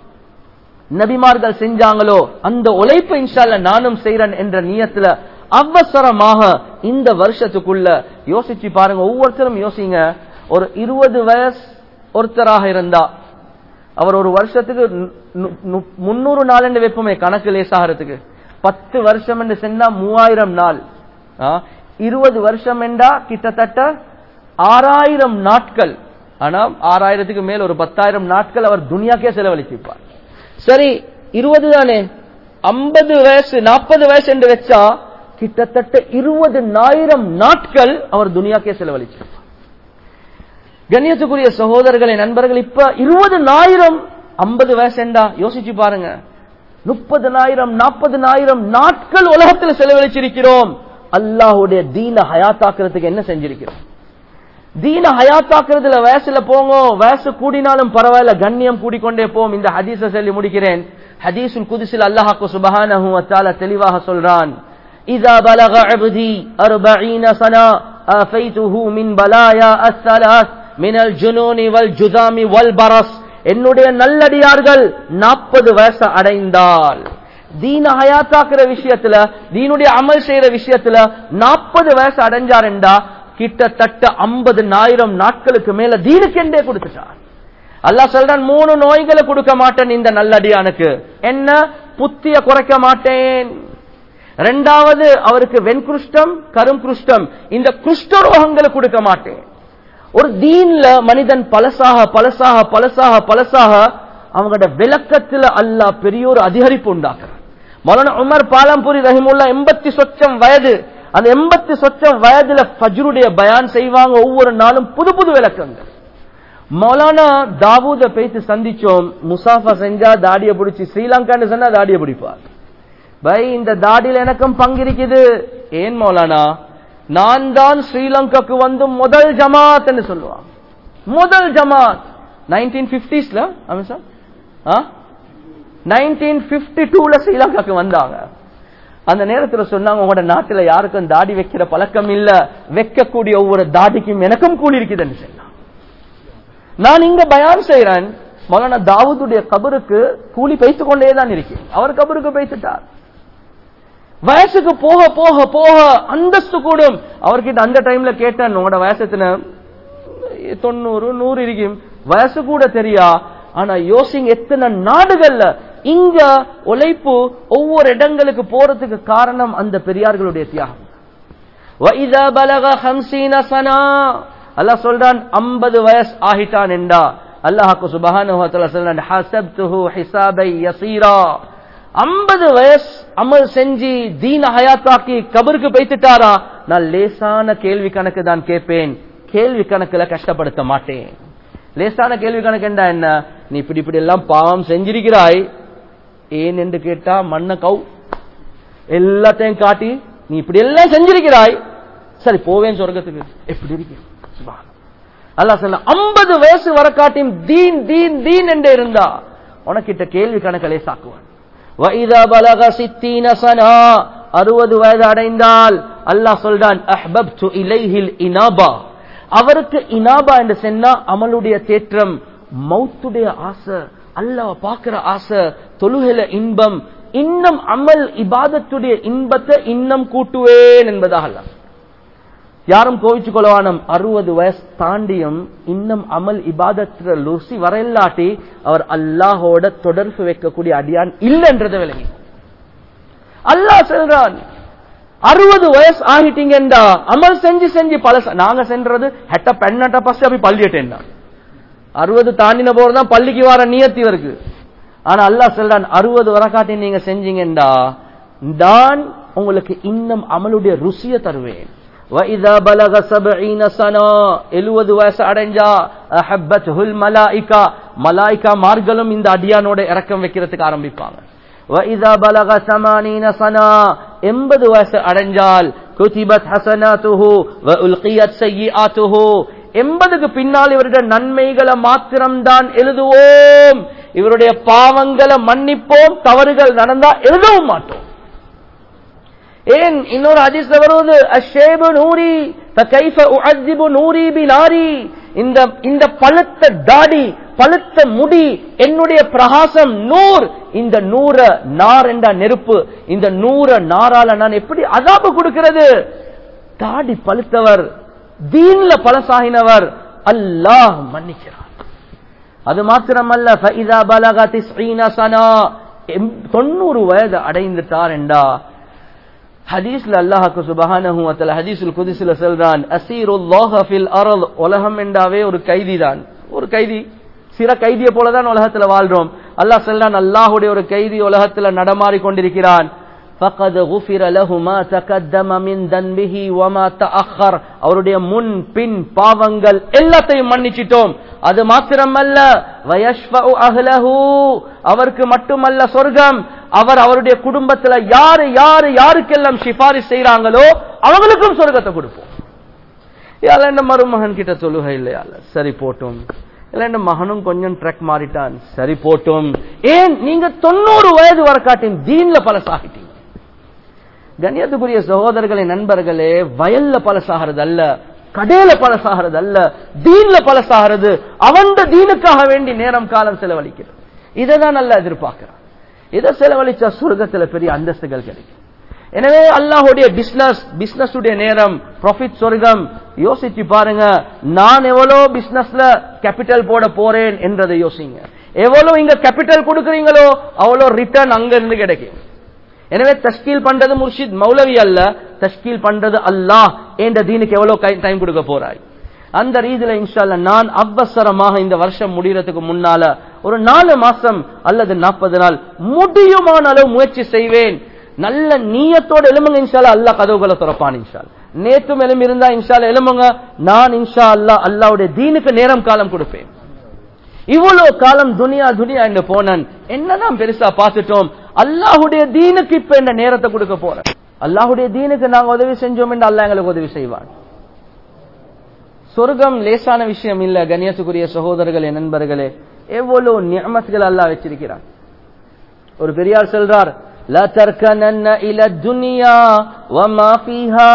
நபிமார்கள் செஞ்சாங்களோ அந்த உழைப்பை இன்ஷா அல்லாஹ் நானும் செய்யறேன் என்ற நியத்துல அவசரமாக இந்த வருஷத்துக்குள்ள யோசிச்சு பாருங்க. ஒவ்வொருத்தரும் யோசிங்க, ஒரு இருபது வயசு ஒருத்தராக இருந்தா அவர் ஒரு வருஷத்துக்கு முன்னூறு நாள் என்று வைப்போமே கணக்கு லேசாகிறதுக்கு, பத்து வருஷம் என்று சென்றா மூவாயிரம் நாள், இருபது வருஷம் என்றா கிட்டத்தட்ட ஆறாயிரம் நாட்கள். ஆனா ஆறாயிரத்துக்கு மேல் ஒரு பத்தாயிரம் நாட்கள் அவர் துனியாக்கே செலவழிச்சிருப்பார். சரி இருபது தானே, ஐம்பது வயசு நாற்பது வயசு என்று வச்சா கிட்டத்தட்ட இருபது ஆயிரம் நாட்கள் அவர் துனியாக்கே செலவழிச்சிருப்பார். கண்ணியத்துக்குரிய சகோதரர்களே நண்பர்கள், இப்ப இருபது ஆயிரம் ஐம்பது வயசு என்றா யோசிச்சு பாருங்க, முப்பது ஆயிரம் நாற்பது ஆயிரம் நாட்கள் உலகத்தில் செலவழிச்சிருக்கிறோம். அல்லாஹுடைய தீன ஹயாத்தாக்குறதுக்கு என்ன செஞ்சிருக்கிறோம்? தீன ஹயாத்தாக்குறதுல வயசுல போங்க, வயசு கூடினாலும் பரவாயில்ல, கண்ணியம் கூடிக்கொண்டே போம். இந்த ஹதீஸ சொல்லி முடிக்கிறேன். ஹதீஸுல் குத்ஸில் அல்லாஹ் சுப்ஹானஹு வ தஆலா தெளிவாக சொல்றான், இதா பலக அப்தி அர்பஈன சனா ஆஃபைதுஹு மின் பலாயா அஸ்ஸலாஸ் மினல் ஜுனூனி வல் ஜுதாமி வல் பரஸ், என்னுடைய நல்லடியார்கள் நாற்பது வயசு அடைந்தால் தீன ஹயாத்தாக்குற விஷயத்துல, தீனுடைய அமல் செய்யற விஷயத்துல நாற்பது வயசு அடைஞ்சாருண்டா கிட்டத்தட்ட ஐம்பது ஆயிரம் நாட்களுக்கு மேல தீனுக்கெண்டே கொடுத்துட்டார். அல்லாஹ் சொல்றான், மூணு நோய்களை கொடுக்க மாட்டேன் இந்த நல்லடியானுக்கு. என்ன? புத்திய குறைக்க மாட்டேன். இரண்டாவது, அவருக்கு வெண்குஷ்டம் கரும் குஷ்டம், இந்த குஷ்டரோகங்களை கொடுக்க மாட்டேன். ஒரு தீன்ல மனிதன் பலசாக பலசாக பலசாக பலசாக அவங்களோட விளக்கத்துல அல்லாஹ் பெரிய ஒரு அதிகரிப்பு உண்டாக்குறான். மௌலானா உமர் பாலம்பூரி ரஹிமுல்லா எண்பத்தி சொச்சம் வயது, அந்த எண்பத்தி சொச்சம் வயதுல ஃபஜ்ருடைய பயான் செய்வாங்க, ஒவ்வொரு நாளும் புது புது விளக்கங்கள். மௌலானா தாவூத பேசி சந்திச்சோம், முசாஃபா செஞ்சா தாடிய பிடிச்சி, ஸ்ரீலங்கான்னு சொன்னா தாடிய பிடிப்பார். பை இந்த தாடியில எனக்கும் பங்கிருக்குது. ஏன் மௌலானா? நான் தான் ஸ்ரீலங்காக்கு வந்து முதல் ஜமாத் என்று சொல்லுவான். முதல் ஜமாத் நைன்டீன் பிப்டிஸ்ல நைன்டீன் பிப்டி டூல ஸ்ரீலங்காக்கு வந்தாங்க. அந்த நேரத்தில் சொன்னாங்க, உங்களோட நாட்டுல யாருக்கும் தாடி வைக்கிற பழக்கம் இல்ல, வைக்கக்கூடிய ஒவ்வொரு தாடிக்கும் எனக்கும் கூலி இருக்குதுன்னு சொன்னான். நான் இங்க பயான் செய்யறேன், மௌலானா தாவூதுடைய கபருக்கு கூலி பேசிக் கொண்டேதான் இருக்கேன். அவர் கபருக்கு பேசிட்டார். வயசுக்கு போக போக போக அந்தஸ்து கூடும். அவர்கிட்ட அந்த டைம்ல கேட்டேன், உங்களோட வயசத்துல தொண்ணூறு நூறு இருக்கும், வயசு கூட தெரியா. ஆனா யோசிங்க, எத்தனை நாடுகள்ல இங்க உழைப்பு ஒவ்வொரு இடங்களுக்கு போறதுக்கு காரணம் அந்த பெரியார்களுடைய தியாகம். وَإِذَا بَلَغَ خَمْسِينَ سَنَةً அல்லாஹ் சொல்றான் ஐம்பது வயசு ஆகிட்டான் என்றா அல்லாஹ் சுப்ஹானஹு வ தஆலா சொல்றான் ஹஸப்துஹு ஹிசாபை யஸீரா. ஐம்பது வயசு அமல் செஞ்சு தீன ஹயாத்தாக்கி கபருக்கு போய்த்துட்டாரா, நான் லேசான கேள்வி கணக்கு தான் கேட்பேன், கேள்வி கணக்குல கஷ்டப்படுத்த மாட்டேன். லேசான கேள்வி கணக்கு என்றா என்ன, நீ இப்படி இப்படி எல்லாம் பாவம் செஞ்சிருக்கிறாய் ஏன் என்று கேட்டா மண்ண கவு எல்லாத்தையும் காட்டி நீ இப்படி எல்லாம் செஞ்சிருக்கிறாய், சரி போவேன் சொர்க்கத்துக்கு. எப்படி இருக்கு அல்லாஹ் சொல்ல, ஐம்பது வயசு வர காட்டியும் தீன் தீன் தீன் என்று இருந்தா உனக்கிட்ட கேள்வி கணக்கு லேசாக்குவான். وَإِذَا بَلَغَ سِتِّينَ سَنَةً அறுபது வயது அடைந்தால் அல்லாஹ் சொல்றான் அஹ்பப்து இலைஹில் இனாபா. அவருக்கு இனாபா என்று சொன்னா அமலுடைய தேற்றம், மௌத்துடைய ஆசை, அல்லாஹ் பார்க்கிற ஆசை, தொழுகையில இன்பம், இன்னும் அமல் இபாதத்துடைய இன்பத்தை இன்னும் கூட்டுவேன் என்பதாக அல்லாஹ். யாரும் கோவிச்சு கொள்ளவானம், அறுபது வயசு தாண்டியும் இன்னும் அமல் இபாதத்துல ருசி வரையில்லாட்டி அவர் அல்லாஹோட தொடர்பு வைக்கக்கூடிய அடியான் இல்லைன்றதை விளங்கி அல்லாஹ் சொல்றான். அறுபது வயசு ஆகிட்டீங்கடா அமல் செஞ்சு செஞ்சு பல நாங்க சென்றது ஹெட்ட பெண்ணட்ட பஸ்ட் அப்படி பள்ளிட்டேன்டா அறுபது தாண்டின போறதான் பள்ளிக்கு வர நியத்தி இருக்கு. ஆனா அல்லாஹ் சொல்றான் அறுபது வர காட்டி நீங்க செஞ்சீங்கடா நான் உங்களுக்கு இன்னும் அமலுடைய ருசியை தருவேன். وَإِذَا بَلَغَ سَبْعِينَ سَنَةً எழுபது வயசு அடைஞ்சா அஹப்பத்ஹுல் மலாயிகா, மலாயிகா மார்களும் இந்த அடியானோட இரக்கம் வைக்கிறதுக்கு ஆரம்பிப்பாங்க. وَإِذَا بَلَغَ ثَمَانِينَ سَنَةً எண்பது வயசு அடைஞ்சால் குதிபத் ஹஸனாத்துஹு வஉல்கியத் சய்யிஆத்துஹு, எண்பதுக்கு பின்னால் இவருடைய நன்மைகளை மாத்திரம்தான் எழுதுவோம், இவருடைய பாவங்களை மன்னிப்போம், தவறுகள் நடந்தா எழுதவும் மாட்டோம். ஏன் இன்னொரு ஹதீஸ்ல வருவது அஷ்ஷேபு நூரி ஃபகைஃப உஅذிபு நூரி பிநாரி, இந்த இந்த பழுத்த தாடி பழுத்த முடி என்னுடைய பிரகாசம் நூர், இந்த நூற நார் என்ற நெருப்பு, இந்த நூற நாரால நான் எப்படி அஸாபு கொடுக்கிறது. தாடி பழுத்தவர், தீன்ல பலசாகினவர் அல்லாஹ் மன்னிக்கிறார். அது மாத்திரமல்ல ஃபஇதா பலக திஸ்ஈன சனா தொண்ணூறு வயது அடைந்துட்டார் என்றா ஹதீஸ்ல அல்லாஹ் சுப்ஹானஹு வ தஆலா ஹதீஸுல் குத்ஸில சொல்றான் அஸீருல்லாஹ ஃபில் அர்த், உலகம் என்றாவே ஒரு கைதி தான், ஒரு கைதி சிற கைதியை போலதான் உலகத்துல வாழ்றோம். அல்லாஹ் சொல்றான் அல்லாஹ்வுடைய ஒரு கைதி உலகத்துல நடமாறி கொண்டிருக்கிறான். ஃபகத் குஃபிர லஹு மா தகத்தம மின் தன்பிஹி வ மா தஅخر, அவருடைய முன் பின் பாவங்கள் எல்லாத்தையும் மன்னிச்சிட்டோம். அது மாத்திரமல்ல வயஷ்ஃபஉ அஹ்லஹு, அவருக்கு மட்டுமல்ல சொர்க்கம், அவர் அவருடைய குடும்பத்துல யாரு யாரு யாருக்கெல்லாம் சிபாரிஷ் செய்யறாங்களோ அவங்களுக்கும் சொர்க்கத்தை கொடுப்போம். யால என்ன மருமகன் கிட்ட சொல்லுக இல்லையா, சரி போட்டும், இல்ல என்ன மகனும் கொஞ்சம் ட்ரக் மாறிட்டான், சரி போட்டும். ஏன் நீங்க தொண்ணூறு வயது வர காட்டின் தீன்ல பல சாகிட்டீங்க. கண்ணியத்துக்குரிய சகோதரர்களே நண்பர்களே, வயல்ல பல சாகிறது அல்ல, கடையில பல சாகிறது அல்ல, தீன்ல பல சாகிறது, அவன் தீனுக்காக வேண்டி நேரம் காலம் செலவழிக்கிறது. இதைதான் அல்ல எதிர்பார்க்கிறான். இதை செலவழிச்சா சொர்க்கத்துல பெரிய அந்தஸ்துகள் கிடைக்கும். எனவே அல்லாஹ்வுடைய பிசினஸ், பிசினஸ் உடைய நேரம், ப்ராஃபிட் சொர்க்கம். யோசிச்சு பாருங்க, நான் எவ்வளவு பிசினஸ்ல கேபிட்டல் போட போறேன் என்றதை யோசிங்க. எவ்வளவு இங்க கேபிட்டல் கொடுக்கறீங்களோ அவ்வளவு ரிட்டர்ன் அங்க இருந்து கிடைக்கும். எனவே தஷ்கீல் பண்றது முர்ஷித் மௌலவி அல்ல, தஷ்கீல் பண்றது அல்லாஹ் என்ற தீனுக்கு எவ்வளவு டைம் கொடுக்க போறாய். அந்த ரீதியில இன்ஷா அல்லாஹ் நான் அவசரமாக இந்த வருஷம் முடியறதுக்கு முன்னால ஒரு நாலு மாசம் அல்லது நாற்பது நாள் முடியுமான அளவு முயற்சி செய்வேன். நல்ல நீயத்தோட எலும்புங்க, இன்ஷா அல்லாஹ் அல்லாஹ் கதவுகளை திறப்பான். இன்ஷா அல்லாஹ் நேற்றும் எலும்பு இருந்தா இன்ஷா அல்லாஹ் எலும்புங்க, நான் இன்ஷா அல்லாஹ் அல்லாஹ்வுடைய தீனுக்கு நேரம் காலம் கொடுப்பேன். இவ்வளவு காலம் துனியா துனியா என்று போனன், என்னதான் பெருசா பார்த்துட்டோம், அல்லாஹ்வுடைய தீனுக்கு இப்ப என்ன நேரத்தை கொடுக்க போறேன். அல்லாஹ்வுடைய தீனுக்கு நாங்க உதவி செஞ்சோம் என்று அல்லாஹ் எங்களுக்கு உதவி செய்வான். சொர்க்கம் லேசான விஷயம் இல்ல. கண்ணியத்துக்குரிய சகோதரர்களே நண்பர்களே, எவ்வளவு நிஅமத்கள் அல்லாஹ் வச்சிருக்கிறான். ஒரு பெரியார் சொல்றார், லா தர்கனன்ன இல துன்யா வமா ஃபீஹா,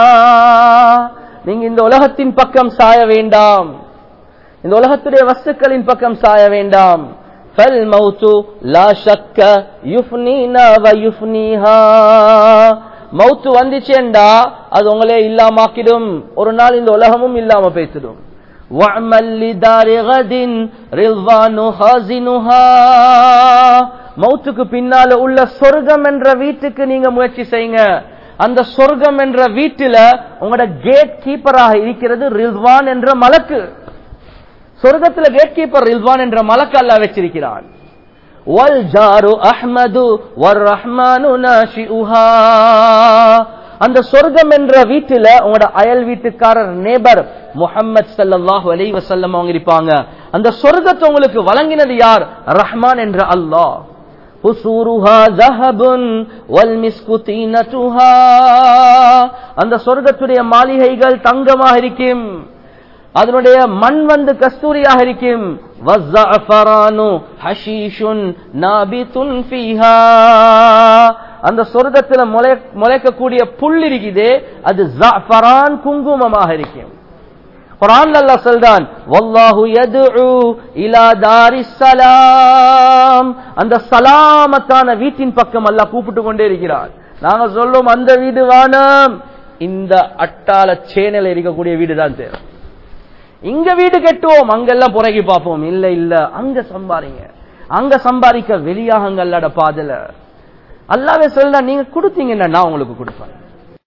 நீங்க இந்த உலகத்தின் பக்கம் சாய வேண்டாம், இந்த உலகத்துடைய வஸ்துக்களின் பக்கம் சாய வேண்டாம். ஃபல் மௌத்து லா ஷக்க யுஃப்னீனா வ யுஃப்னீஹா, மௌத்து வந்துச்சேண்டா அது உங்களே இல்லாமாக்கிடும், ஒரு நாள் இந்த உலகமும் இல்லாம போய்த்திடும். வஅமல் லிதாரி கதின் ரில்வானு ஹாஸினுஹா, மௌத்துக்கு பின்னால உள்ள சொர்க்கம் என்ற வீட்டுக்கு நீங்க முயற்சி செய்யுங்க. அந்த சொர்க்கம் என்ற வீட்டில உங்களோட கேட் கீப்பராக இருக்கிறது ரில்வான் என்ற மலக்கு. சொர்க்கத்துல கேட் கீப்பர் ரில்வான் என்ற மலக்கு அல்லாஹ் வச்சிருக்கிறான். வல் ஜாரு அஹ்மது வர் ரஹ்மானு நாஷிஉஹா. அந்த சொர்க்கம் என்ற வீட்டில உங்களோட அயல் வீட்டுக்காரர் நேபர் முஹம்மது ஸல்லல்லாஹு அலைஹி வஸல்லம் அவங்க இருப்பாங்க. அந்த சொர்க்கத்தை உங்களுக்கு வழங்கினது யார்? ரஹ்மான் என்ற அல்லாஹ். உசூருஹா ஸஹபுன் வல் மிஸ்கு தீனதுஹா. அந்த சொர்க்கத்துடைய மாளிகைகள் தங்கமாக இருக்கும், அதனுடைய மண் வந்து கஸ்தூரியாக இருக்கும். வஸ்ஸஅஃபரானு ஹஷீஷுன் நாபிதுன் ஃபீஹா. அந்த சொர்க்கத்துல முளைக்கக்கூடிய புல் இருக்குதே அது ஸஅஃபரான் குங்குமமாக இருக்கும். குர்ஆன்ல அல்லாஹ் சொல்றான் வல்லாஹு யதுஉ இலா தாரிஸ் ஸலாம். அந்த சலாமத்தான வீட்டின் பக்கம் அல்லாஹ் கூப்பிட்டு கொண்டே இருக்கிறார். நாங்க சொல்லும் அந்த வீடு வானம், இந்த அட்டால சேனல இருக்கக்கூடிய வீடு தான் தேவை. இங்க வீடு கட்டுவோம், அங்கெல்லாம் புறகி பார்ப்போம். இல்ல இல்ல, அங்க சம்பாதிங்க, அங்க சம்பாதிக்க வெளியாகங்க அல்லாஹ்ட பாதல. அல்லாஹ்வே சொல்றா நீங்க கொடுத்தீங்கன்னா நான் உங்களுக்கு கொடுப்பேன்.